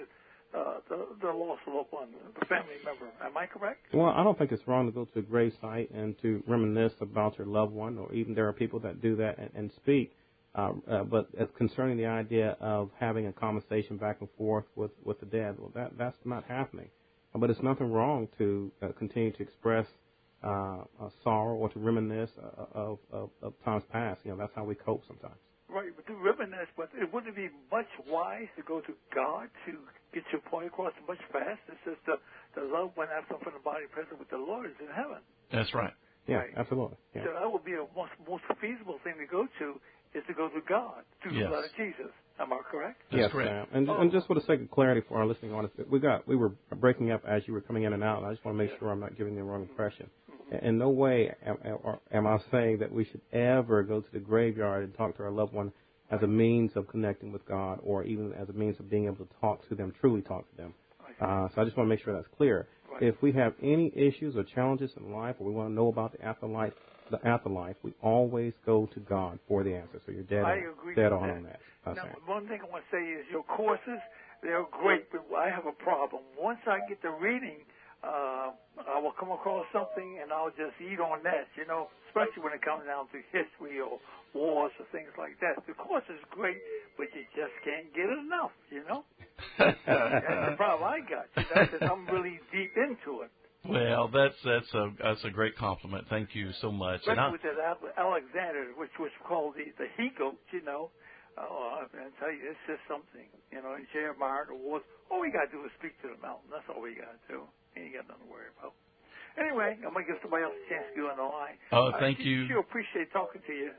uh, the, the lost loved one, the family member. Am I correct? Well, I don't think it's wrong to go to a grave site and to reminisce about your loved one, or even there are people that do that and, and speak. Uh, uh, but as concerning the idea of having a conversation back and forth with, with the dead, well, that that's not happening. But it's nothing wrong to uh, continue to express uh, uh, sorrow or to reminisce uh, of, of, of times past. You know, that's how we cope sometimes. Right, but to reminisce, but it wouldn't be much wise to go to God to get your point across much faster. It's just the, the loved one absent from the body present with the Lord is in heaven. That's right. Yeah, right. absolutely. Yeah. So that would be a most, most feasible thing to go to, is to go to God, through Yes. the blood of Jesus. Am I correct? That's yes, correct. Sam. And, Oh. and just for the sake of clarity for our listening audience, we got we were breaking up as you were coming in and out. And I just want to make Yeah. sure I'm not giving the wrong impression. Mm-hmm. In no way am, am I saying that we should ever go to the graveyard and talk to our loved one as a means of connecting with God, or even as a means of being able to talk to them, truly talk to them. Uh, so I just want to make sure that's clear. Right. If we have any issues or challenges in life, or we want to know about the afterlife, the afterlife, we always go to God for the answer. So you're dead I on, agree dead with on that. on that. That's Now, right. one thing I want to say is your courses, they're great, but I have a problem. Once I get to reading, uh, I will come across something and I'll just eat on that, you know, especially when it comes down to history or wars or things like that. The course is great, but you just can't get enough, you know? That's the problem I got, you know, because I'm really deep into it. Well, that's that's a that's a great compliment. Thank you so much. And I, Especially with that Al- Alexander, which was called the, the he-goat, you know. Oh, I tell you, it's just something, you know, in Jeremiah, the wars. All we got to do is speak to the mountain. That's all we got to do. You ain't got nothing to worry about. Anyway, I'm going to give somebody else a chance to go on the line. Oh, thank I you. sure appreciate talking to you.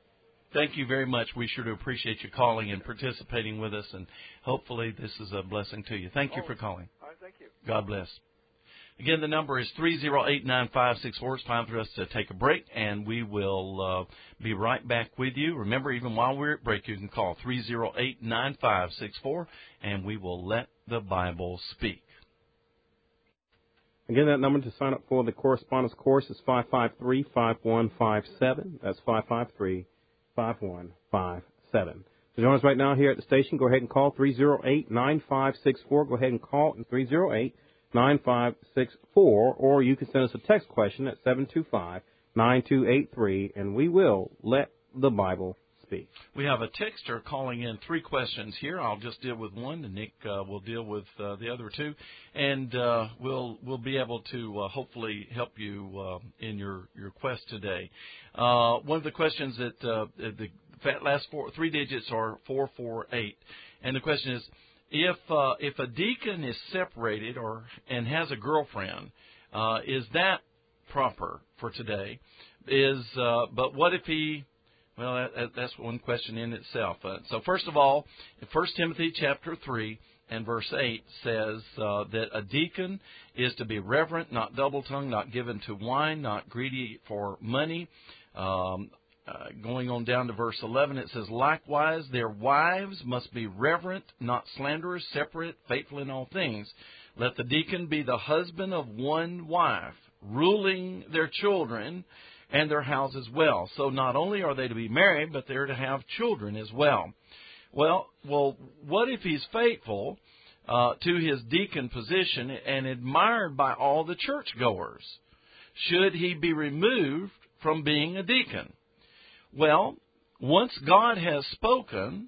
Thank you very much. We sure do appreciate you calling and participating with us, and hopefully this is a blessing to you. Thank you Oh. for calling. All right, thank you. God bless. Again, the number is three oh eight, nine five six four. It's time for us to take a break, and we will uh, be right back with you. Remember, even while we're at break, you can call three oh eight, nine five six four, and we will let the Bible speak. Again, that number to sign up for the correspondence course is five five three, five one five seven. That's five five three, five one five seven. So join us right now here at the station. Go ahead and call three oh eight, nine five six four. Go ahead and call in three oh eight, nine five six four, or you can send us a text question at seven two five, nine two eight three, and we will let the Bible speak. We have a texter calling in three questions here. I'll just deal with one, and Nick uh, will deal with uh, the other two, and uh, we'll we'll be able to uh, hopefully help you uh, in your, your quest today. Uh, one of the questions that uh, the last four three digits are four four eight, and the question is, If uh, if a deacon is separated or and has a girlfriend, uh, is that proper for today? Is uh, but what if he? Well, that, that's one question in itself. Uh, so first of all, First Timothy chapter three and verse eight says uh, that a deacon is to be reverent, not double-tongued, not given to wine, not greedy for money. Um, Uh, going on down to verse eleven, it says, likewise, their wives must be reverent, not slanderers, separate, faithful in all things. Let the deacon be the husband of one wife, ruling their children and their house as well. So not only are they to be married, but they're to have children as well. Well, well, what if he's faithful uh, to his deacon position and admired by all the churchgoers? Should he be removed from being a deacon? Well, once God has spoken,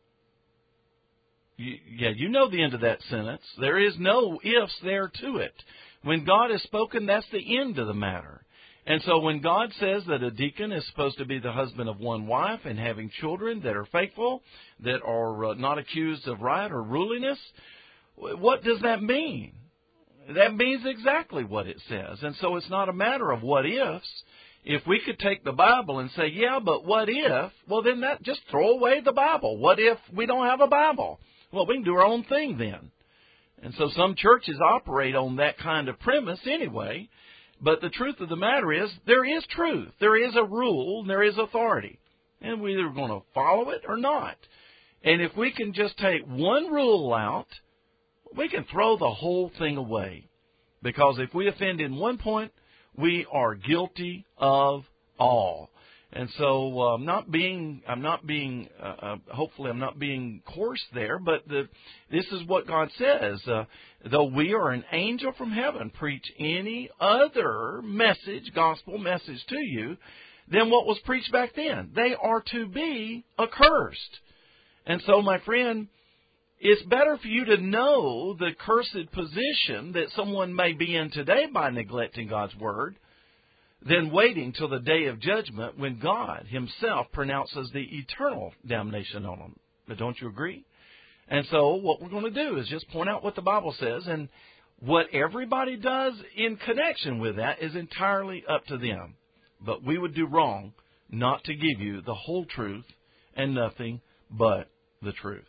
you, yeah, you know the end of that sentence. There is no ifs there to it. When God has spoken, that's the end of the matter. And so when God says that a deacon is supposed to be the husband of one wife and having children that are faithful, that are uh, not accused of riot or ruliness, what does that mean? That means exactly what it says. And so it's not a matter of what ifs. If we could take the Bible and say, yeah, but what if, well, then that just throw away the Bible. What if we don't have a Bible? Well, we can do our own thing then. And so some churches operate on that kind of premise anyway. But the truth of the matter is, there is truth. There is a rule, and there is authority. And we're either going to follow it or not. And if we can just take one rule out, we can throw the whole thing away. Because if we offend in one point, we are guilty of all. And so uh, I'm not being, I'm not being, uh, uh, hopefully I'm not being coarse there, but the, this is what God says. Uh, though we or an angel from heaven preach any other message, gospel message to you, than what was preached back then, they are to be accursed. And so, my friend, it's better for you to know the cursed position that someone may be in today by neglecting God's Word than waiting till the day of judgment when God Himself pronounces the eternal damnation on them. But don't you agree? And so what we're going to do is just point out what the Bible says, and what everybody does in connection with that is entirely up to them. But we would do wrong not to give you the whole truth and nothing but the truth.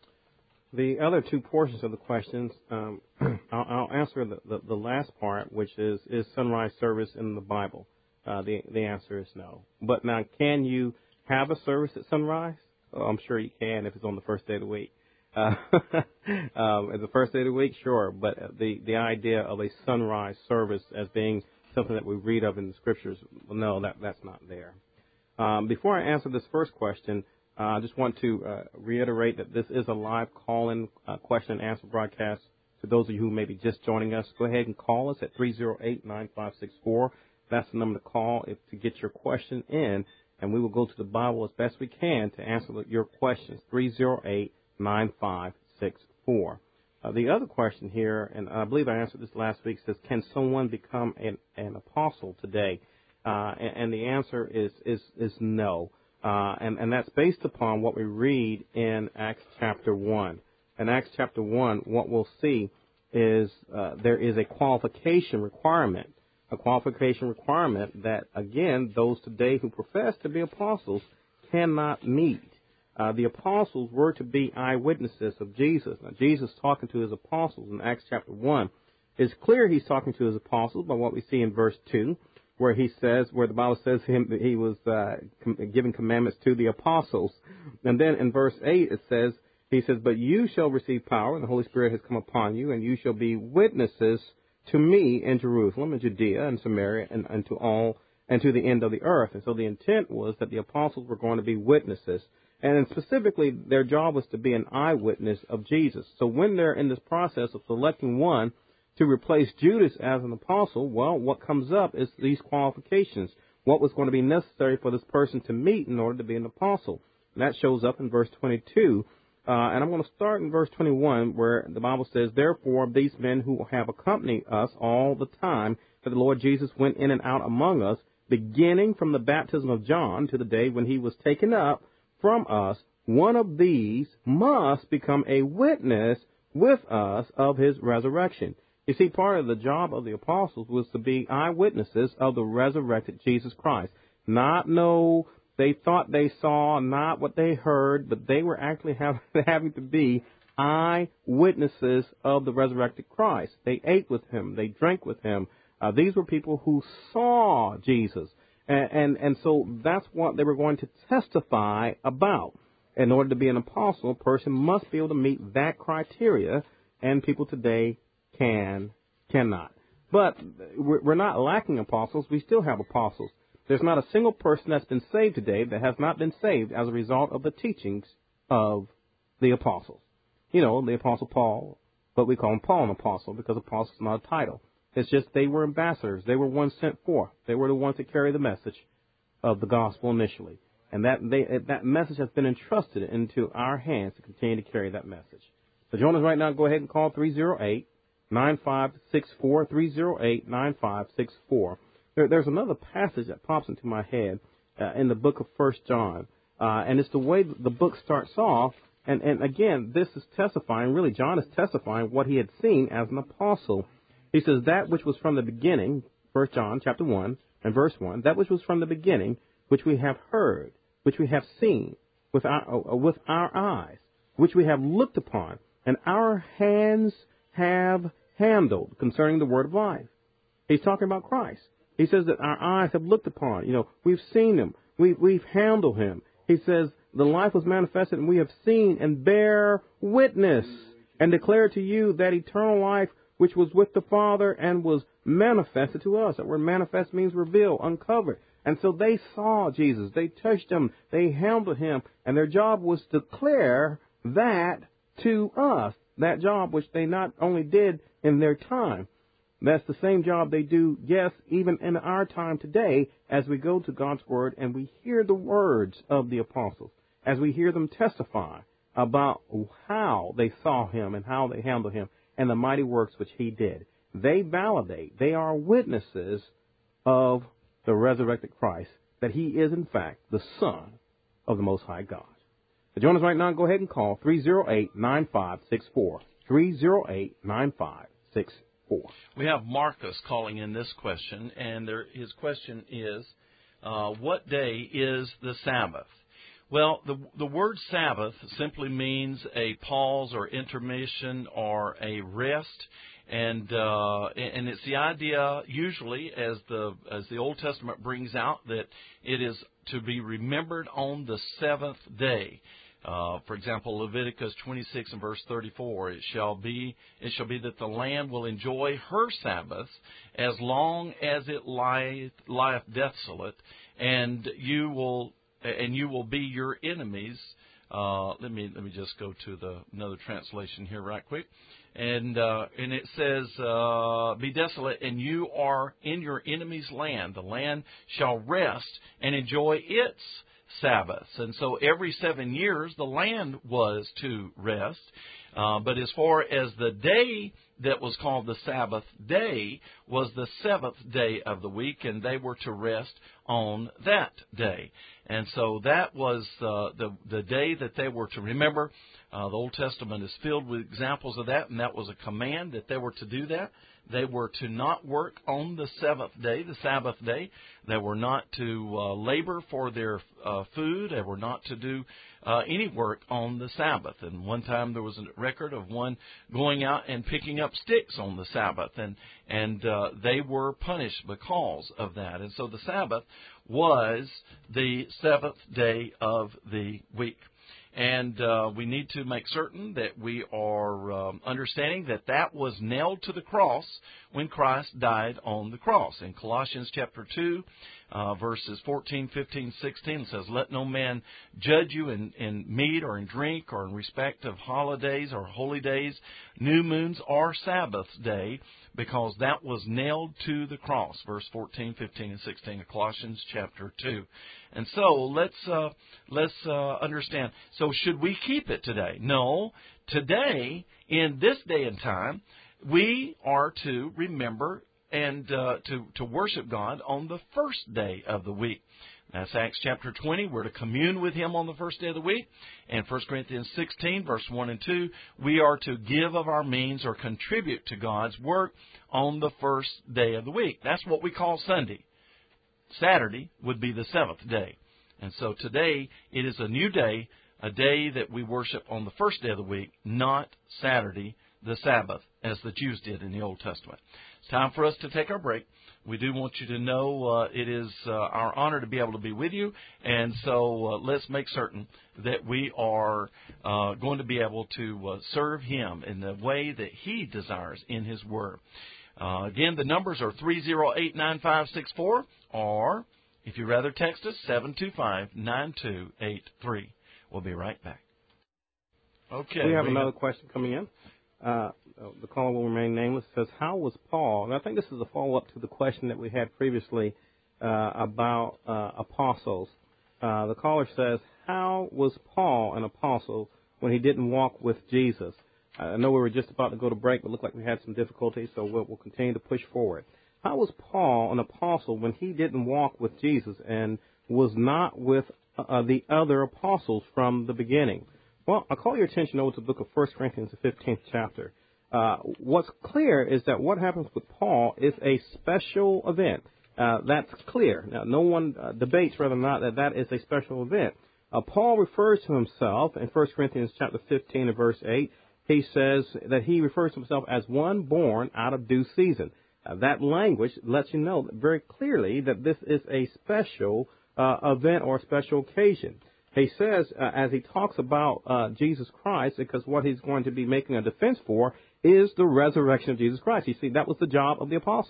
The other two portions of the questions, um, I'll, I'll answer the, the, the last part, which is, is sunrise service in the Bible? Uh, the, the answer is no. But now, can you have a service at sunrise? Oh, I'm sure you can if it's on the first day of the week. Uh, um, as the first day of the week, sure. But the, the idea of a sunrise service as being something that we read of in the Scriptures, well, no, that, that's not there. Um, before I answer this first question, Uh, I just want to uh, reiterate that this is a live call-in uh, question and answer broadcast. To those of you who may be just joining us, go ahead and call us at three oh eight, nine five six four. That's the number to call if, to get your question in, and we will go to the Bible as best we can to answer your questions, three oh eight, nine five six four. Uh, the other question here, and I believe I answered this last week, says, can someone become an, an apostle today? Uh, and, and the answer is, is, is no. Uh, and, and that's based upon what we read in Acts chapter one. In Acts chapter one, what we'll see is uh, there is a qualification requirement, a qualification requirement that, again, those today who profess to be apostles cannot meet. Uh, the apostles were to be eyewitnesses of Jesus. Now, Jesus talking to his apostles in Acts chapter one. It's clear he's talking to his apostles by what we see in verse two. Where he says, where the Bible says him that he was uh, com- giving commandments to the apostles. And then in verse eight it says, he says, but you shall receive power, and the Holy Spirit has come upon you, and you shall be witnesses to me in Jerusalem and Judea and Samaria and, and to all and to the end of the earth. And so the intent was that the apostles were going to be witnesses. And specifically, their job was to be an eyewitness of Jesus. So when they're in this process of selecting one to replace Judas as an apostle, well, what comes up is these qualifications. What was going to be necessary for this person to meet in order to be an apostle? And that shows up in verse twenty-two. Uh, and I'm going to start in verse twenty-one, where the Bible says, therefore, these men who have accompanied us all the time that the Lord Jesus went in and out among us, beginning from the baptism of John to the day when he was taken up from us, one of these must become a witness with us of his resurrection. You see, part of the job of the apostles was to be eyewitnesses of the resurrected Jesus Christ. Not know they thought they saw, not what they heard, but they were actually have, having to be eyewitnesses of the resurrected Christ. They ate with him. They drank with him. Uh, these were people who saw Jesus. And, and, and so that's what they were going to testify about. In order to be an apostle, a person must be able to meet that criteria, and people today can, cannot. But we're not lacking apostles. We still have apostles. There's not a single person that's been saved today that has not been saved as a result of the teachings of the apostles. You know, the Apostle Paul, but we call him Paul an apostle because apostle is not a title. It's just they were ambassadors. They were ones sent forth. They were the ones that carry the message of the gospel initially. And that they, that message has been entrusted into our hands to continue to carry that message. So join us right now. Go ahead and call three oh eight, nine five six four, three oh eight, nine five six four. There, there's another passage that pops into my head uh, in the book of First John, uh, and it's the way the book starts off. And, and again, this is testifying, really, John is testifying what he had seen as an apostle. He says, that which was from the beginning, First John chapter one and verse one, that which was from the beginning, which we have heard, which we have seen with our, uh, with our eyes, which we have looked upon, and our hands have handled concerning the word of life. He's talking about Christ. He says that our eyes have looked upon. You know, we've seen him. We, we've handled him. He says the life was manifested, and we have seen and bear witness and declare to you that eternal life which was with the Father and was manifested to us. That word manifest means reveal, uncovered. And so they saw Jesus. They touched him. They handled him. And their job was to declare that to us, that job which they not only did in their time. That's the same job they do, yes, even in our time today as we go to God's Word and we hear the words of the apostles, as we hear them testify about how they saw him and how they handled him and the mighty works which he did. They validate, they are witnesses of the resurrected Christ, that he is, in fact, the Son of the Most High God. To join us right now, go ahead and call three oh eight, nine five six four, three oh eight, nine five six four. We have Marcus calling in this question, and there, his question is, uh, what day is the Sabbath? Well, the the word Sabbath simply means a pause or intermission or a rest, and uh, and it's the idea usually, as the as the Old Testament brings out, that it is to be remembered on the seventh day. Uh, for example, Leviticus twenty-six and verse thirty-four, it shall be it shall be that the land will enjoy her Sabbaths as long as it lieth, lieth desolate, and you will and you will be your enemies. Uh, let me let me just go to the another translation here right quick, and uh, and it says, uh, "Be desolate, and you are in your enemy's land. The land shall rest and enjoy its Sabbaths." And so every seven years the land was to rest. Uh, but as far as the day that was called the Sabbath day was the seventh day of the week, and they were to rest on that day. And so that was uh, the the day that they were to remember. Uh, the Old Testament is filled with examples of that, and that was a command that they were to do that. They were to not work on the seventh day, the Sabbath day. They were not to uh, labor for their uh, food. They were not to do uh, any work on the Sabbath. And one time there was a record of one going out and picking up sticks on the Sabbath, and and uh, they were punished because of that. And so the Sabbath was the seventh day of the week. And uh, we need to make certain that we are um, understanding that that was nailed to the cross when Christ died on the cross. In Colossians chapter two, uh, verses fourteen, fifteen, sixteen, it says, "Let no man judge you in, in meat or in drink or in respect of holidays or holy days, new moons or Sabbath day, because that was nailed to the cross." Verse fourteen, fifteen, and sixteen of Colossians chapter two. And so let's uh, let's uh, understand. So should we keep it today? No. Today, in this day and time, we are to remember and uh, to, to worship God on the first day of the week. That's Acts chapter twenty. We're to commune with Him on the first day of the week. And First Corinthians sixteen, verse one and two, we are to give of our means or contribute to God's work on the first day of the week. That's what we call Sunday. Saturday would be the seventh day. And so today it is a new day, a day that we worship on the first day of the week, not Saturday, the Sabbath, as the Jews did in the Old Testament. It's time for us to take our break. We do want you to know uh, it is uh, our honor to be able to be with you, and so uh, let's make certain that we are uh, going to be able to uh, serve Him in the way that He desires in His Word. Uh, again, the numbers are three oh eight, nine five six four, or if you'd rather text us, seven two five, nine two eight three. We'll be right back. Okay. We have we another have... question coming in. Uh, the caller will remain nameless. It says, how was Paul, and I think this is a follow-up to the question that we had previously uh, about uh, apostles. Uh, the caller says, how was Paul an apostle when he didn't walk with Jesus? I know we were just about to go to break, but it looked like we had some difficulties, so we'll, we'll continue to push forward. How was Paul an apostle when he didn't walk with Jesus and was not with uh, the other apostles from the beginning? Well, I'll call your attention over to the book of First Corinthians, the fifteenth chapter. Uh, what's clear is that what happens with Paul is a special event. Uh, that's clear. Now, no one uh, debates whether or not that that is a special event. Uh, Paul refers to himself in First Corinthians chapter fifteen and verse eight. He says that he refers to himself as one born out of due season. Uh, that language lets you know very clearly that this is a special uh, event or a special occasion. He says, uh, as he talks about uh, Jesus Christ, because what he's going to be making a defense for is the resurrection of Jesus Christ. You see, that was the job of the apostles,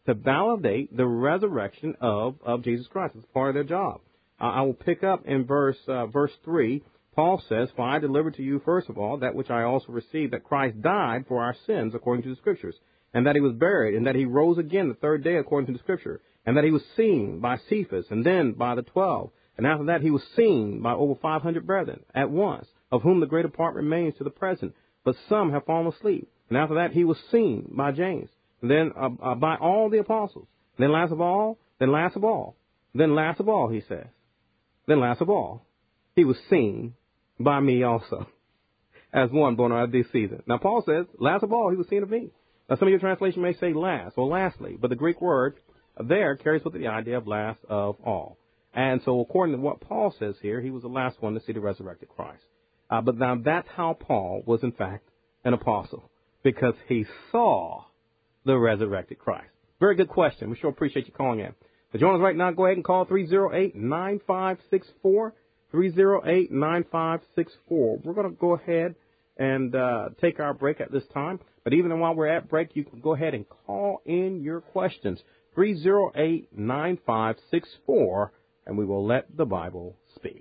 to validate the resurrection of, of Jesus Christ. It's part of their job. Uh, I will pick up in verse uh, verse three. Paul says, "For I delivered to you, first of all, that which I also received, that Christ died for our sins according to the Scriptures, and that he was buried, and that he rose again the third day according to the Scripture, and that he was seen by Cephas, and then by the twelve. And after that he was seen by over five hundred brethren at once, of whom the greater part remains to the present, but some have fallen asleep. And after that he was seen by James, and then uh, uh, by all the apostles. Then last of all, then last of all, then last of all, he says, then last of all, he was seen by me also, as one born out of this season." Now, Paul says, last of all, he was seen of me. Now, some of your translation may say last or lastly, but the Greek word there carries with it the idea of last of all. And so, according to what Paul says here, he was the last one to see the resurrected Christ. Uh, but now that's how Paul was, in fact, an apostle, because he saw the resurrected Christ. Very good question. We sure appreciate you calling in. To join us right now, go ahead and call three oh eight, nine five six four. three oh eight, nine five six four. We're going to go ahead and uh, take our break at this time. But even while we're at break, you can go ahead and call in your questions. three oh eight, nine five six four, and we will let the Bible speak.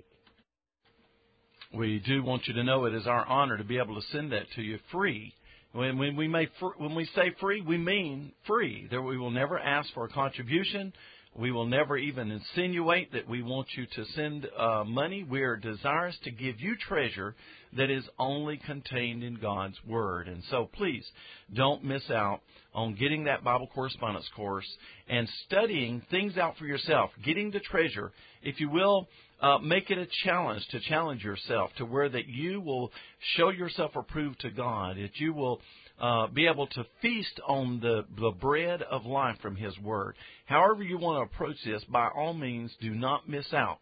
We do want you to know it is our honor to be able to send that to you free. When, when we may, when we say free, we mean free. There, we will never ask for a contribution. We will never even insinuate that we want you to send uh, money. We are desirous to give you treasure that is only contained in God's Word. And so please don't miss out on getting that Bible correspondence course and studying things out for yourself, getting the treasure. If you will, uh, make it a challenge to challenge yourself to where that you will show yourself approved to God, that you will Uh, be able to feast on the, the bread of life from His Word. However you want to approach this, by all means, do not miss out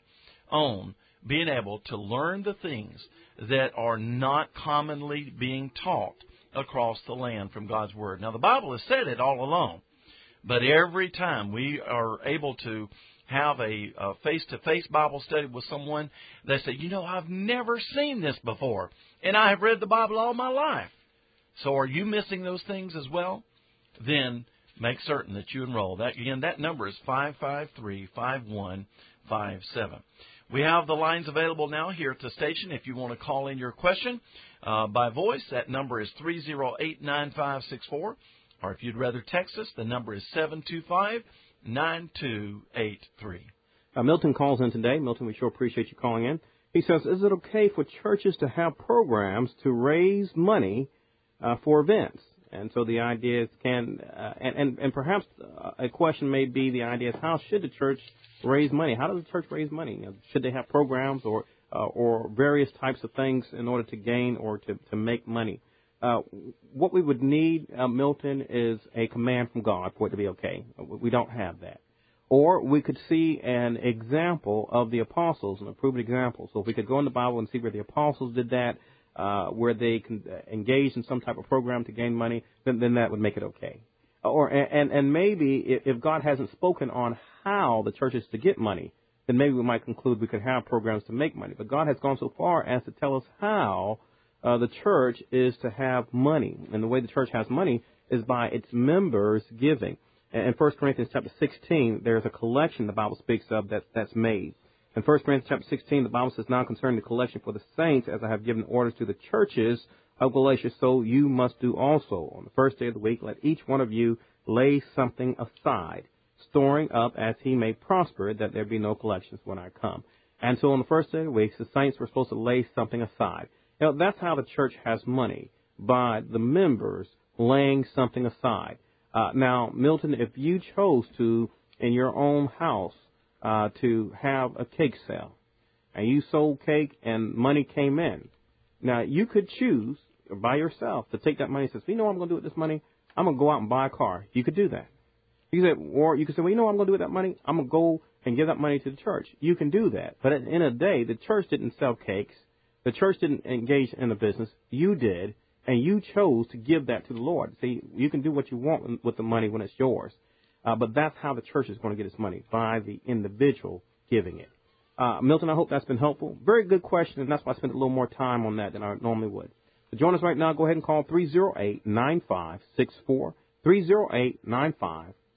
on being able to learn the things that are not commonly being taught across the land from God's Word. Now, the Bible has said it all along, but every time we are able to have a, a face-to-face Bible study with someone, they say, you know, I've never seen this before, and I have read the Bible all my life. So are you missing those things as well? Then make certain that you enroll. That again, that number is five five three, five one five seven. We have the lines available now here at the station. If you want to call in your question uh, by voice, that number is three oh eight, nine five six four. Or if you'd rather text us, the number is seven two five, nine two eight three. Uh, Milton calls in today. Milton, we sure appreciate you calling in. He says, is it okay for churches to have programs to raise money Uh, for events? And so the idea is can, uh, and, and, and perhaps a question may be the idea is how should the church raise money? How does the church raise money? You know, should they have programs or uh, or various types of things in order to gain or to, to make money? Uh, what we would need, uh, Milton, is a command from God for it to be okay. We don't have that. Or we could see an example of the apostles, an approved example. So if we could go in the Bible and see where the apostles did that, Uh, where they can engage in some type of program to gain money, then, then that would make it okay. Or and and maybe if, if God hasn't spoken on how the church is to get money, then maybe we might conclude we could have programs to make money. But God has gone so far as to tell us how uh, the church is to have money, and the way the church has money is by its members giving. And in First Corinthians chapter sixteen, there's a collection the Bible speaks of that that's made. In First Corinthians chapter sixteen, the Bible says, now concerning the collection for the saints, as I have given orders to the churches of Galatia, so you must do also. On the first day of the week, let each one of you lay something aside, storing up as he may prosper, that there be no collections when I come. And so on the first day of the week, the saints were supposed to lay something aside. You know, that's how the church has money, by the members laying something aside. Uh, now, Milton, if you chose to, in your own house, Uh, to have a cake sale, and you sold cake and money came in. Now, you could choose by yourself to take that money and say, you know what I'm going to do with this money? I'm going to go out and buy a car. You could do that. You could say, or you could say, well, you know what I'm going to do with that money? I'm going to go and give that money to the church. You can do that. But at the end of the day, the church didn't sell cakes. The church didn't engage in the business. You did, and you chose to give that to the Lord. See, you can do what you want with the money when it's yours. Uh, but that's how the church is going to get its money, by the individual giving it. Uh, Milton, I hope that's been helpful. Very good question, and that's why I spent a little more time on that than I normally would. So join us right now. Go ahead and call three oh eight, nine five six four, three oh eight, nine five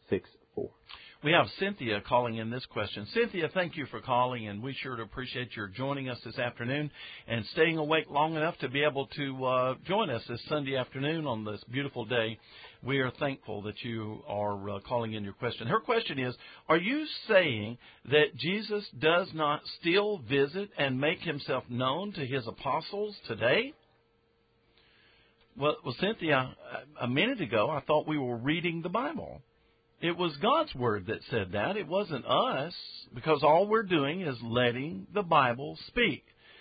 six four. We have Cynthia calling in this question. Cynthia, thank you for calling, and we sure appreciate your joining us this afternoon and staying awake long enough to be able to uh, join us this Sunday afternoon on this beautiful day. We are thankful that you are uh, calling in your question. Her question is, are you saying that Jesus does not still visit and make himself known to his apostles today? Well, well, Cynthia, a minute ago I thought we were reading the Bible. It was God's Word that said that. It wasn't us, because all we're doing is letting the Bible speak.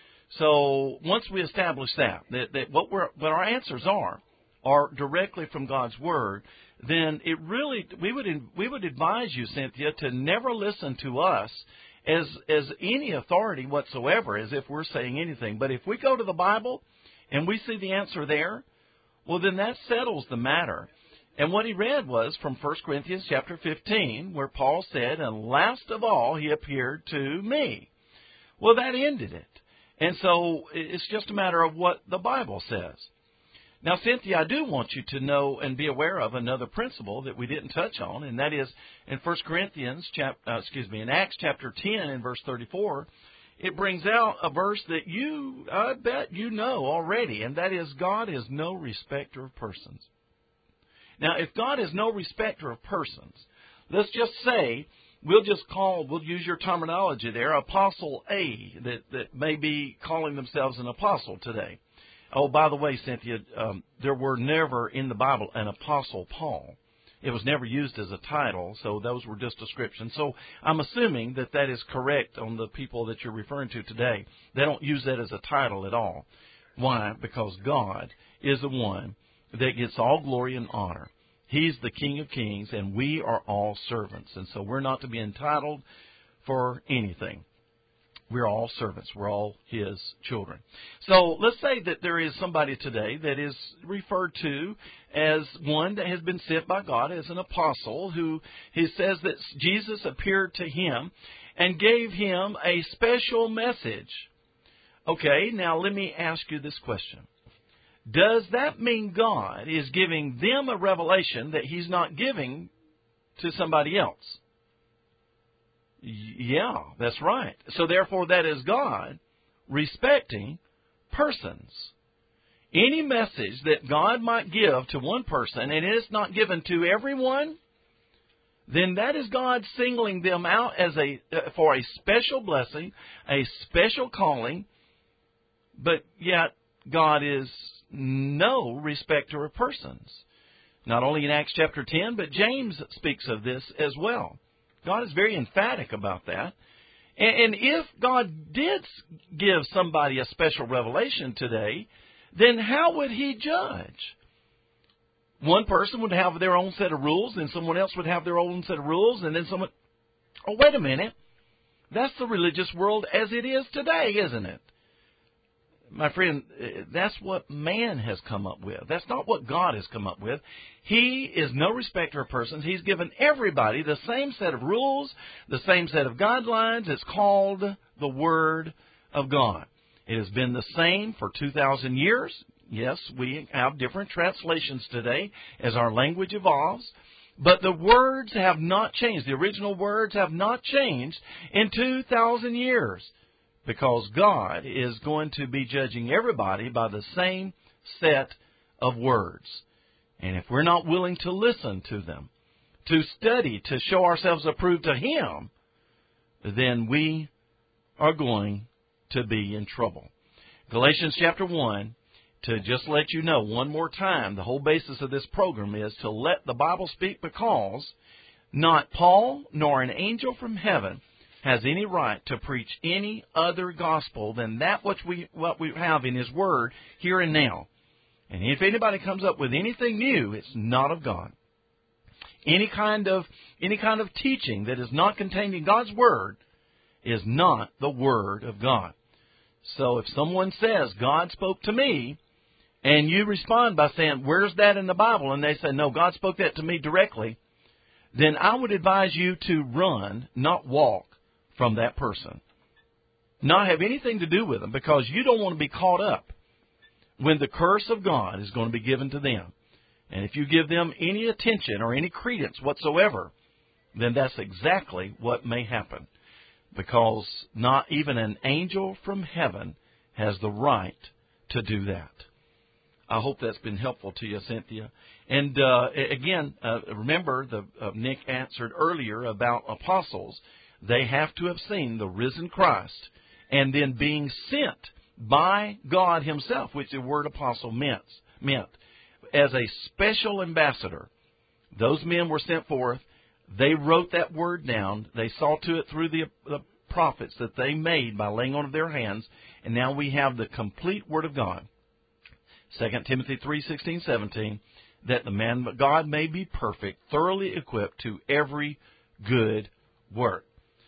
So once we establish that, that, that what, we're, what our answers are, are directly from God's Word, then it really, we would we would advise you, Cynthia, to never listen to us as as any authority whatsoever, as if we're saying anything. But if we go to the Bible and we see the answer there, well, then that settles the matter. And what he read was from First Corinthians chapter fifteen, where Paul said, and last of all, he appeared to me. Well, that ended it. And so it's just a matter of what the Bible says. Now, Cynthia, I do want you to know and be aware of another principle that we didn't touch on, and that is in First Corinthians, chap, uh, excuse me, in Acts chapter ten and verse thirty-four, it brings out a verse that you, I bet you know already, and that is God is no respecter of persons. Now, if God is no respecter of persons, let's just say we'll just call, we'll use your terminology there, Apostle A, that, that may be calling themselves an apostle today. Oh, by the way, Cynthia, um, there were never in the Bible an Apostle Paul. It was never used as a title, so those were just descriptions. So I'm assuming that that is correct on the people that you're referring to today. They don't use that as a title at all. Why? Because God is the one that gets all glory and honor. He's the King of Kings, and we are all servants. And so we're not to be entitled for anything. We're all servants. We're all His children. So let's say that there is somebody today that is referred to as one that has been sent by God as an apostle, who he says that Jesus appeared to him and gave him a special message. Okay, now let me ask you this question. Does that mean God is giving them a revelation that He's not giving to somebody else? Yeah, that's right. So therefore, that is God respecting persons. Any message that God might give to one person and it's not given to everyone, then that is God singling them out as a uh, for a special blessing, a special calling. But yet, God is no respecter of persons. Not only in Acts chapter ten, but James speaks of this as well. God is very emphatic about that. And if God did give somebody a special revelation today, then how would He judge? One person would have their own set of rules, and someone else would have their own set of rules, and then someone... Oh, wait a minute. That's the religious world as it is today, isn't it? My friend, that's what man has come up with. That's not what God has come up with. He is no respecter of persons. He's given everybody the same set of rules, the same set of guidelines. It's called the Word of God. It has been the same for two thousand years. Yes, we have different translations today as our language evolves. But the words have not changed. The original words have not changed in two thousand years. Because God is going to be judging everybody by the same set of words. And if we're not willing to listen to them, to study, to show ourselves approved to Him, then we are going to be in trouble. Galatians chapter one, to just let you know one more time, the whole basis of this program is to let the Bible speak, because not Paul nor an angel from heaven has any right to preach any other gospel than that which we what we have in His Word here and now. And if anybody comes up with anything new, it's not of God. Any kind of any kind of teaching that is not contained in God's Word is not the Word of God. So if someone says, God spoke to me, and you respond by saying, where's that in the Bible? And they say, no, God spoke that to me directly, then I would advise you to run, not walk, from that person. Not have anything to do with them, because you don't want to be caught up when the curse of God is going to be given to them. And if you give them any attention or any credence whatsoever, then that's exactly what may happen. Because not even an angel from heaven has the right to do that. I hope that's been helpful to you, Cynthia. And uh, again, uh, remember, the uh, Nick answered earlier about apostles. They have to have seen the risen Christ and then being sent by God himself, which the word apostle meant, meant as a special ambassador. Those men were sent forth. They wrote that word down. They saw to it through the, the prophets that they made by laying on of their hands. And now we have the complete word of God. Second Timothy three sixteen, seventeen, that the man of God may be perfect, thoroughly equipped to every good work.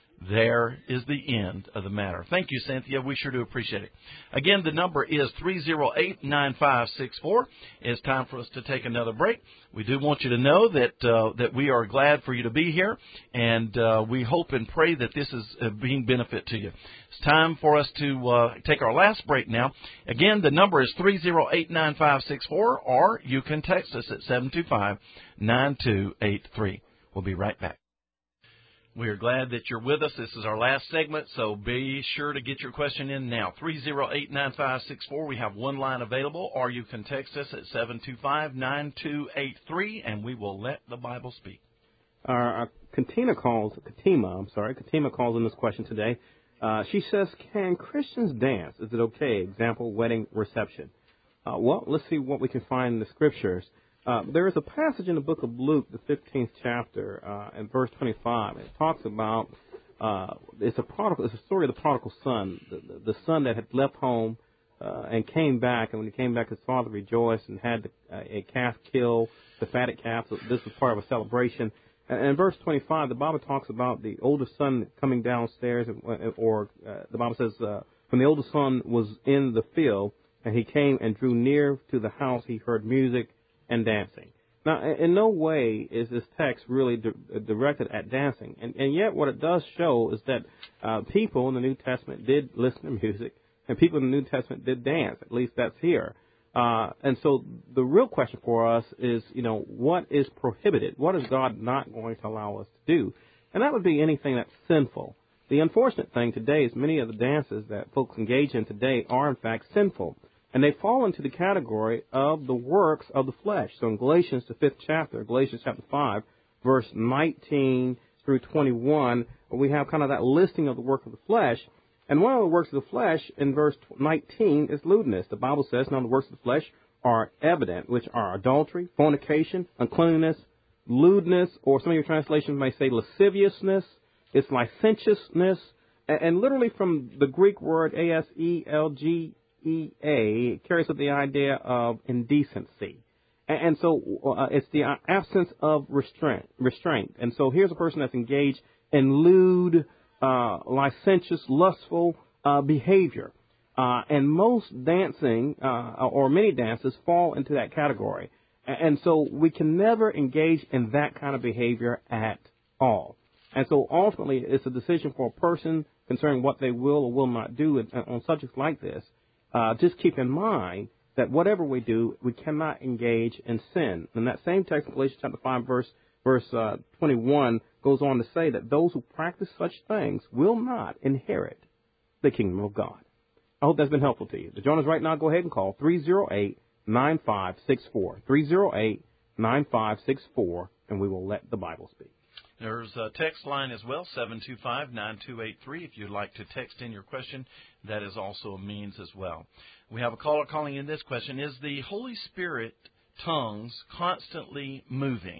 There is the end of the matter. Thank you, Cynthia. We sure do appreciate it. Again, the number is three oh eight, nine five six four. It's time for us to take another break. We do want you to know that uh, that we are glad for you to be here, and uh, we hope and pray that this is uh, being benefit to you. It's time for us to uh, take our last break now. Again, the number is three oh eight, nine five six four, or you can text us at seven two five, nine two eight three. We'll be right back. We are glad that you're with us. This is our last segment, so be sure to get your question in now. three oh eight, nine five six four. We have one line available, or you can text us at seven two five, nine two eight three, and we will let the Bible speak. Our, our Katina calls, Katima, I'm sorry, Katima calls in this question today. Uh, she says, can Christians dance? Is it okay? Example, wedding reception. Uh, well, let's see what we can find in the Scriptures. Uh, there is a passage in the book of Luke, the fifteenth chapter, uh, in verse twenty-five. It talks about uh, it's a prodigal. It's a story of the prodigal son, the, the, the son that had left home uh, and came back. And when he came back, his father rejoiced and had the, uh, a calf killed, the fatted calf. So this was part of a celebration. And, and in verse twenty-five, the Bible talks about the oldest son coming downstairs, and, or uh, the Bible says uh, when the oldest son was in the field and he came and drew near to the house, he heard music and dancing. Now, in no way is this text really di- directed at dancing, and, and yet what it does show is that uh, people in the New Testament did listen to music, and people in the New Testament did dance. At least that's here. Uh, and so the real question for us is, you know, what is prohibited? What is God not going to allow us to do? And that would be anything that's sinful. The unfortunate thing today is many of the dances that folks engage in today are, in fact, sinful. And they fall into the category of the works of the flesh. So in Galatians, the fifth chapter, Galatians chapter five, verse nineteen through twenty-one, we have kind of that listing of the work of the flesh. And one of the works of the flesh in verse nineteen is lewdness. The Bible says, now the works of the flesh are evident, which are adultery, fornication, uncleanness, lewdness, or some of your translations may say lasciviousness. It's licentiousness. And, and literally from the Greek word A S E L G E A, it carries with the idea of indecency. And, and so uh, it's the absence of restraint, restraint. And so here's a person that's engaged in lewd, uh, licentious, lustful uh, behavior. Uh, and most dancing, uh, or many dances, fall into that category. And, and so we can never engage in that kind of behavior at all. And so ultimately it's a decision for a person concerning what they will or will not do on subjects like this. Uh, just keep in mind that whatever we do, we cannot engage in sin. And that same text, Galatians chapter five, verse verse uh, twenty-one, goes on to say that those who practice such things will not inherit the kingdom of God. I hope that's been helpful to you. To join us right now, go ahead and call three oh eight, nine five six four, three oh eight, nine five six four, and we will let the Bible speak. There's a text line as well, seven two five, nine two eight three. If you'd like to text in your question, that is also a means as well. We have a caller calling in this question. Is the Holy Spirit tongues constantly moving?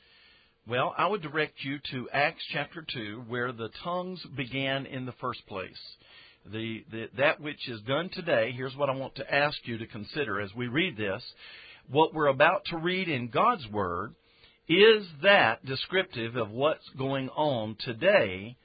Well, I would direct you to Acts chapter two, where the tongues began in the first place. The, the that which is done today, here's what I want to ask you to consider as we read this. What we're about to read in God's Word, is that descriptive of what's going on today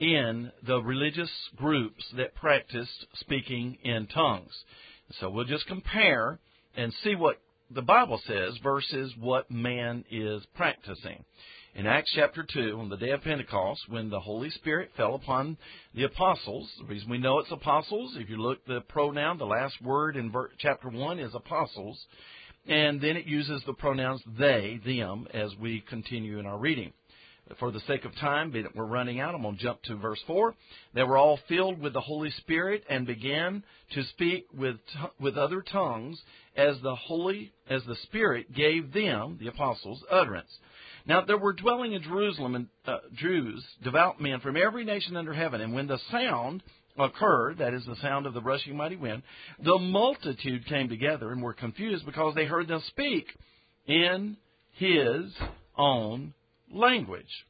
in the religious groups that practiced speaking in tongues? So we'll just compare and see what the Bible says versus what man is practicing. In Acts chapter two, on the day of Pentecost, when the Holy Spirit fell upon the apostles, the reason we know it's apostles, if you look at the pronoun, the last word in chapter one is apostles. And then it uses the pronouns they, them, as we continue in our reading. For the sake of time, being that we're running out, I'm going to jump to verse four. They were all filled with the Holy Spirit and began to speak with with other tongues as the Holy as the Spirit gave them, the apostles, utterance. Now there were dwelling in Jerusalem and, uh, Jews, devout men from every nation under heaven, and when the sound occurred, that is the sound of the rushing mighty wind, the multitude came together and were confused because they heard them speak in his own language.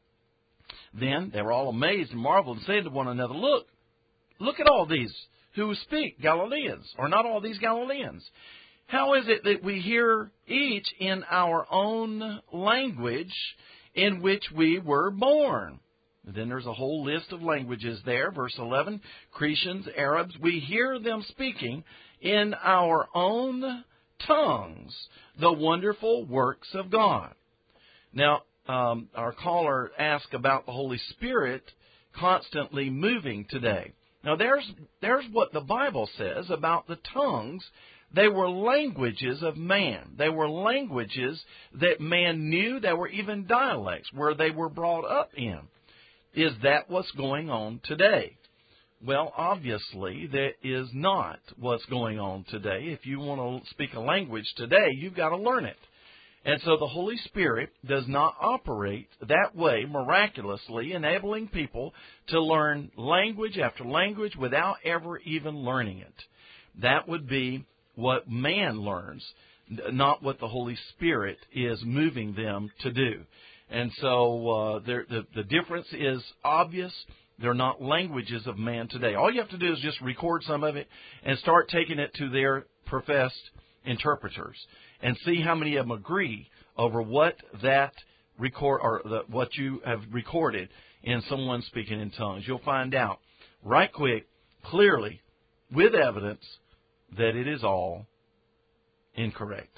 Then they were all amazed and marveled and said to one another, Look, look at all these who speak Galileans, or not all these Galileans. How is it that we hear each in our own language in which we were born? Then there's a whole list of languages there. Verse eleven, Cretians, Arabs, we hear them speaking in our own tongues the wonderful works of God. Now, um, our caller asked about the Holy Spirit constantly moving today. Now, there's there's what the Bible says about the tongues. They were languages of man. They were languages that man knew. They were even dialects where they were brought up in. Is that what's going on today? Well, obviously, that is not what's going on today. If you want to speak a language today, you've got to learn it. And so the Holy Spirit does not operate that way miraculously, enabling people to learn language after language without ever even learning it. That would be what man learns, not what the Holy Spirit is moving them to do. And so uh, the, the difference is obvious. They're not languages of man today. All you have to do is just record some of it and start taking it to their professed interpreters and see how many of them agree over what that record or the, what you have recorded in someone speaking in tongues. You'll find out right quick, clearly, with evidence, that it is all incorrect.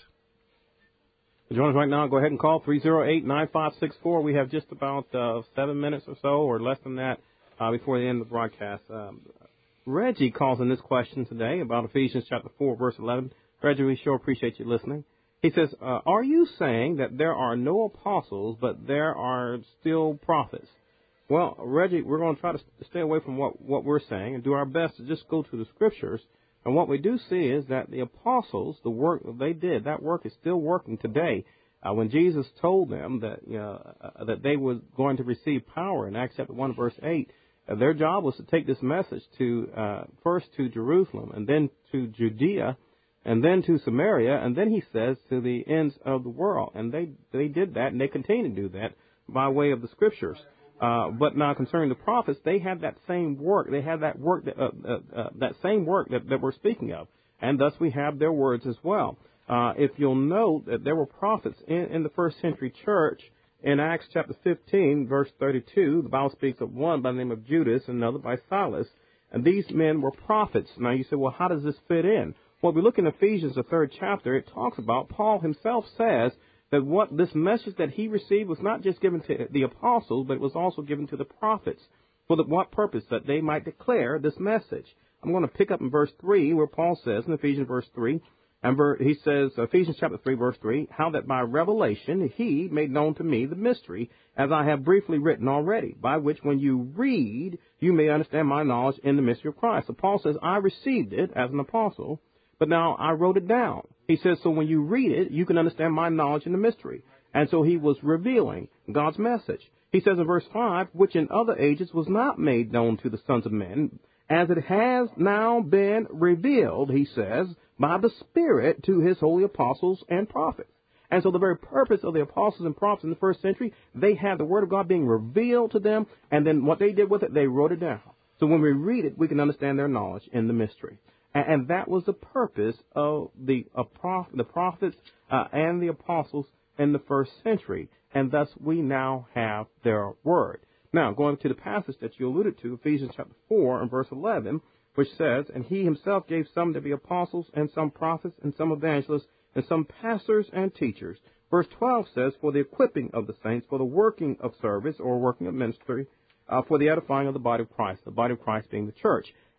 Join us right now. Go ahead and call three oh eight, nine five six four. We have just about uh, seven minutes or so, or less than that, uh, before the end of the broadcast. Um, Reggie calls in this question today about Ephesians chapter four, verse eleven. Reggie, we sure appreciate you listening. He says, uh, are you saying that there are no apostles, but there are still prophets? Well, Reggie, we're going to try to stay away from what, what we're saying and do our best to just go to the Scriptures. And what we do see is that the apostles, the work that they did, that work is still working today. Uh, when Jesus told them that you know, uh, that they were going to receive power in Acts chapter one, verse eight, uh, their job was to take this message to uh, first to Jerusalem and then to Judea and then to Samaria, and then he says to the ends of the world. And they, they did that, and they continue to do that by way of the Scriptures. Uh, but now concerning the prophets, they had that same work. They had that work, that, uh, uh, uh, that same work that, that we're speaking of. And thus we have their words as well. Uh, if you'll note that there were prophets in, in the first century church. In Acts chapter fifteen, verse thirty-two, the Bible speaks of one by the name of Judas and another by Silas. And these men were prophets. Now you say, well, how does this fit in? Well, if we look in Ephesians, the third chapter, it talks about, Paul himself says that what this message that he received was not just given to the apostles, but it was also given to the prophets. For the, what purpose? That they might declare this message. I'm going to pick up in verse three where Paul says in Ephesians verse three, and ver, he says, Ephesians chapter three, verse three, how that by revelation he made known to me the mystery, as I have briefly written already, by which when you read, you may understand my knowledge in the mystery of Christ. So Paul says, I received it as an apostle, but now I wrote it down. He says, so when you read it, you can understand my knowledge in the mystery. And so he was revealing God's message. He says in verse five, which in other ages was not made known to the sons of men, as it has now been revealed, he says, by the Spirit to his holy apostles and prophets. And so the very purpose of the apostles and prophets in the first century, they had the Word of God being revealed to them, and then what they did with it, they wrote it down. So when we read it, we can understand their knowledge in the mystery. And that was the purpose of the, uh, prof, the prophets uh, and the apostles in the first century. And thus we now have their word. Now, going to the passage that you alluded to, Ephesians chapter four and verse eleven, which says, and he himself gave some to be apostles and some prophets and some evangelists and some pastors and teachers. Verse twelve says, for the equipping of the saints, for the working of service or working of ministry, uh, for the edifying of the body of Christ, the body of Christ being the church.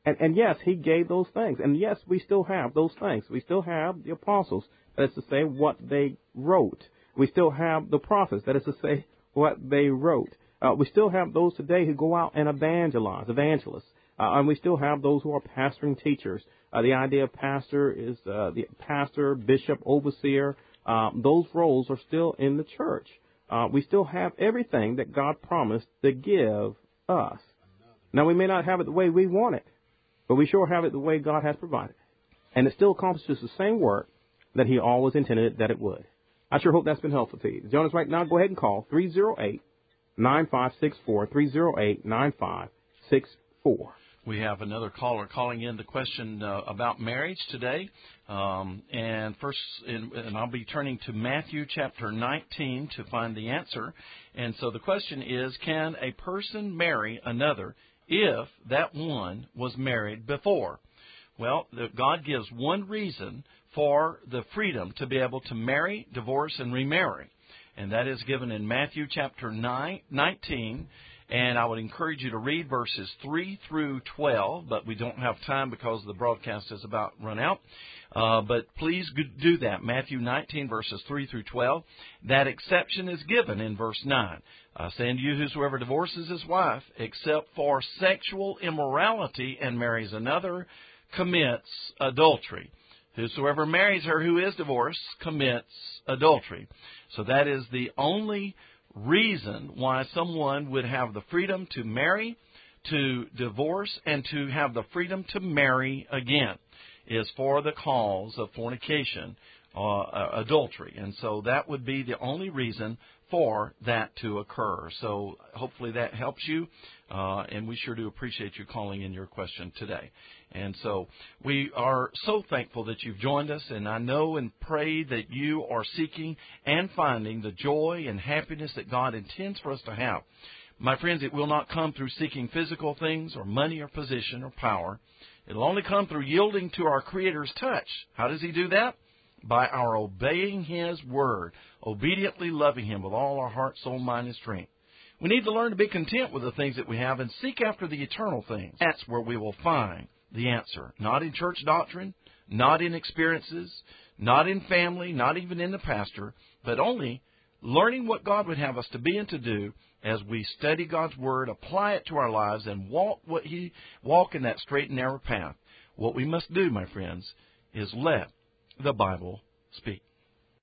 And, and yes, he gave those things. And yes, we still have those things. We still have the apostles, that is to say, what they wrote. We still have the prophets, that is to say, what they wrote. Uh, we still have those today who go out and evangelize, evangelists. Uh, and we still have those who are pastoring teachers. Uh, the idea of pastor is uh, the pastor, bishop, overseer. Uh, those roles are still in the church. Uh, we still have everything that God promised to give us. Now, we may not have it the way we want it, but we sure have it the way God has provided. And it still accomplishes the same work that he always intended that it would. I sure hope that's been helpful to you. Join us right now. Go ahead and call three oh eight, nine five six four, three oh eight, nine five six four. We have another caller calling in the question uh, about marriage today. Um, and first, in, and I'll be turning to Matthew chapter nineteen to find the answer. And so the question is, can a person marry another if that one was married before? Well, the, God gives one reason for the freedom to be able to marry, divorce, and remarry. And that is given in Matthew chapter nine, nineteen. And I would encourage you to read verses three through twelve, but we don't have time because the broadcast is about run out. Uh, but please do that. Matthew nineteen, verses three through twelve. That exception is given in verse nine. I say unto you, whosoever divorces his wife, except for sexual immorality, and marries another, commits adultery. Whosoever marries her who is divorced commits adultery. So that is the only reason why someone would have the freedom to marry, to divorce, and to have the freedom to marry again, is for the cause of fornication, uh, adultery. And so that would be the only reason for that to occur. So hopefully that helps you, uh, and we sure do appreciate you calling in your question today. And so we are so thankful that you've joined us, and I know and pray that you are seeking and finding the joy and happiness that God intends for us to have. My friends, it will not come through seeking physical things or money or position or power. It will only come through yielding to our Creator's touch. How does He do that? By our obeying His Word, obediently loving Him with all our heart, soul, mind, and strength. We need to learn to be content with the things that we have and seek after the eternal things. That's where we will find the answer. Not in church doctrine, not in experiences, not in family, not even in the pastor, but only learning what God would have us to be and to do as we study God's Word, apply it to our lives, and walk what He walk in that straight and narrow path. What we must do, my friends, is let the Bible speak.